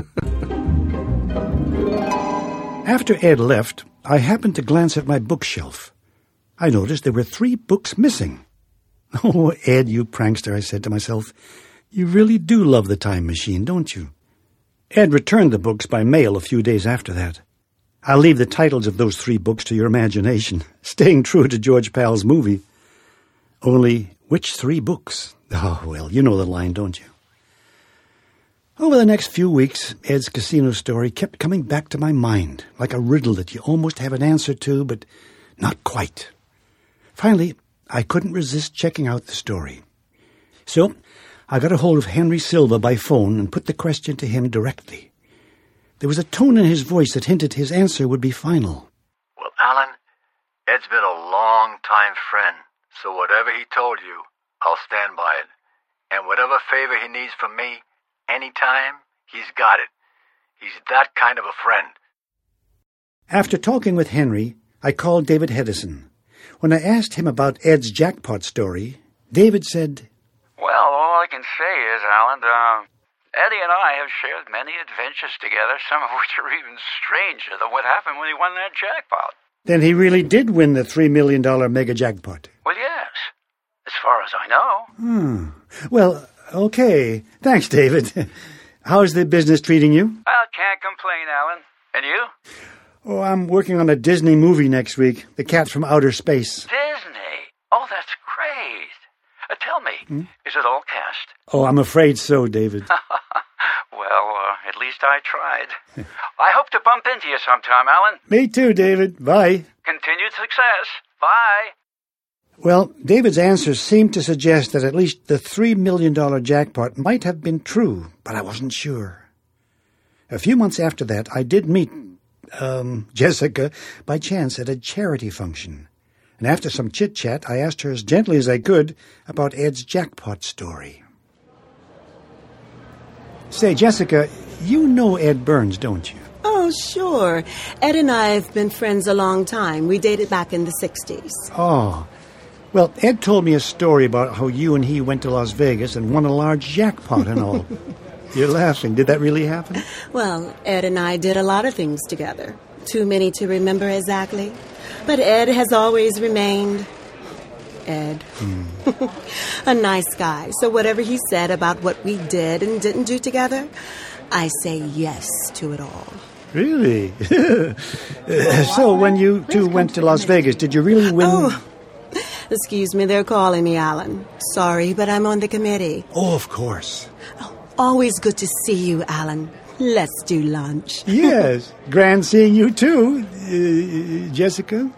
After Ed left, I happened to glance at my bookshelf. I noticed there were three books missing. Oh, Ed, you prankster, I said to myself. You really do love the time machine, don't you? Ed returned the books by mail a few days after that. I'll leave the titles of those three books to your imagination, staying true to George Pal's movie. Only, which three books? Oh, well, you know the line, don't you? Over the next few weeks, Ed's casino story kept coming back to my mind, like a riddle that you almost have an answer to, but not quite. Finally, I couldn't resist checking out the story. So, I got a hold of Henry Silva by phone and put the question to him directly. There was a tone in his voice that hinted his answer would be final. Well, Alan, Ed's been a long-time friend, so whatever he told you, I'll stand by it. And whatever favor he needs from me, anytime, he's got it. He's that kind of a friend. After talking with Henry, I called David Hedison. When I asked him about Ed's jackpot story, David said, Well, all I can say is, Alan, uh, Eddie and I have shared many adventures together, some of which are even stranger than what happened when he won that jackpot. Then he really did win the three million dollars mega jackpot. Well, yes, as far as I know. Hmm. Well, okay. Thanks, David. How's the business treating you? I can't complain, Alan. And you? Oh, I'm working on a Disney movie next week, The Cat from Outer Space. Disney? Oh, that's great. Uh, tell me, hmm? Is it all cast? Oh, I'm afraid so, David. Well, uh, at least I tried. I hope to bump into you sometime, Alan. Me too, David. Bye. Continued success. Bye. Well, David's answers seemed to suggest that at least the three million dollars jackpot might have been true, but I wasn't sure. A few months after that, I did meet, um, Jessica by chance at a charity function. And after some chit-chat, I asked her as gently as I could about Ed's jackpot story. Say, Jessica, you know Ed Burns, don't you? Oh, sure. Ed and I have been friends a long time. We dated back in the sixties. Oh. Well, Ed told me a story about how you and he went to Las Vegas and won a large jackpot and all. You're laughing. Did that really happen? Well, Ed and I did a lot of things together. Too many to remember exactly. But Ed has always remained Ed. Mm. A nice guy. So whatever he said about what we did and didn't do together, I say yes to it all. Really? uh, so when you two went to Las Vegas, did you really win? Oh, excuse me, they're calling me, Alan. Sorry, but I'm on the committee. Oh, of course. Oh, always good to see you, Alan. Let's do lunch. Yes. Grand seeing you too, uh, Jessica.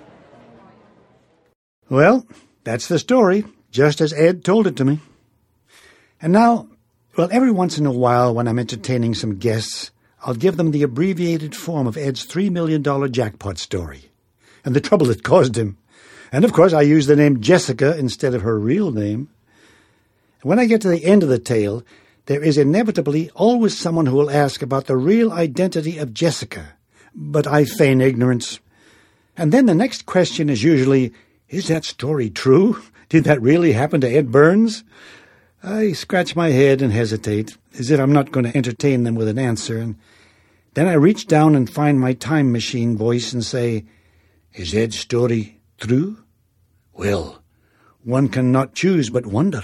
Well, that's the story, just as Ed told it to me. And now, well, every once in a while when I'm entertaining some guests, I'll give them the abbreviated form of Ed's three million dollars jackpot story and the trouble it caused him. And, of course, I use the name Jessica instead of her real name. And when I get to the end of the tale, there is inevitably always someone who will ask about the real identity of Jessica. But I feign ignorance. And then the next question is usually, is that story true? Did that really happen to Ed Burns? I scratch my head and hesitate, as if I'm not going to entertain them with an answer, and then I reach down and find my time machine voice and say, is Ed's story true? Well, one cannot choose but wonder.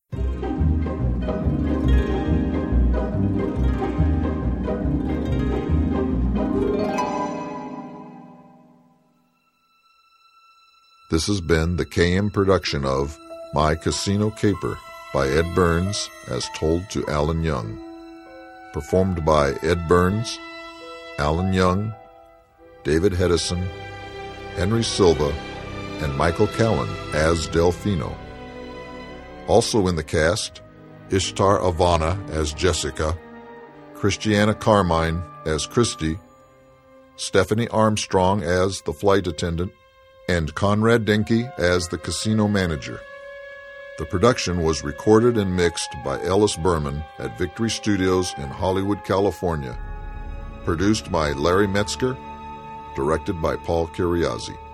This has been the K M production of My Casino Caper by Ed Burns, as told to Alan Young. Performed by Ed Burns, Alan Young, David Hedison, Henry Silva, and Michael Callan as Delfino. Also in the cast, Ishtar Avana as Jessica, Christiana Carmine as Christy, Stephanie Armstrong as the flight attendant, and Conrad Denke as the casino manager. The production was recorded and mixed by Ellis Berman at Victory Studios in Hollywood, California. Produced by Larry Metzger, directed by Paul Curiazzi.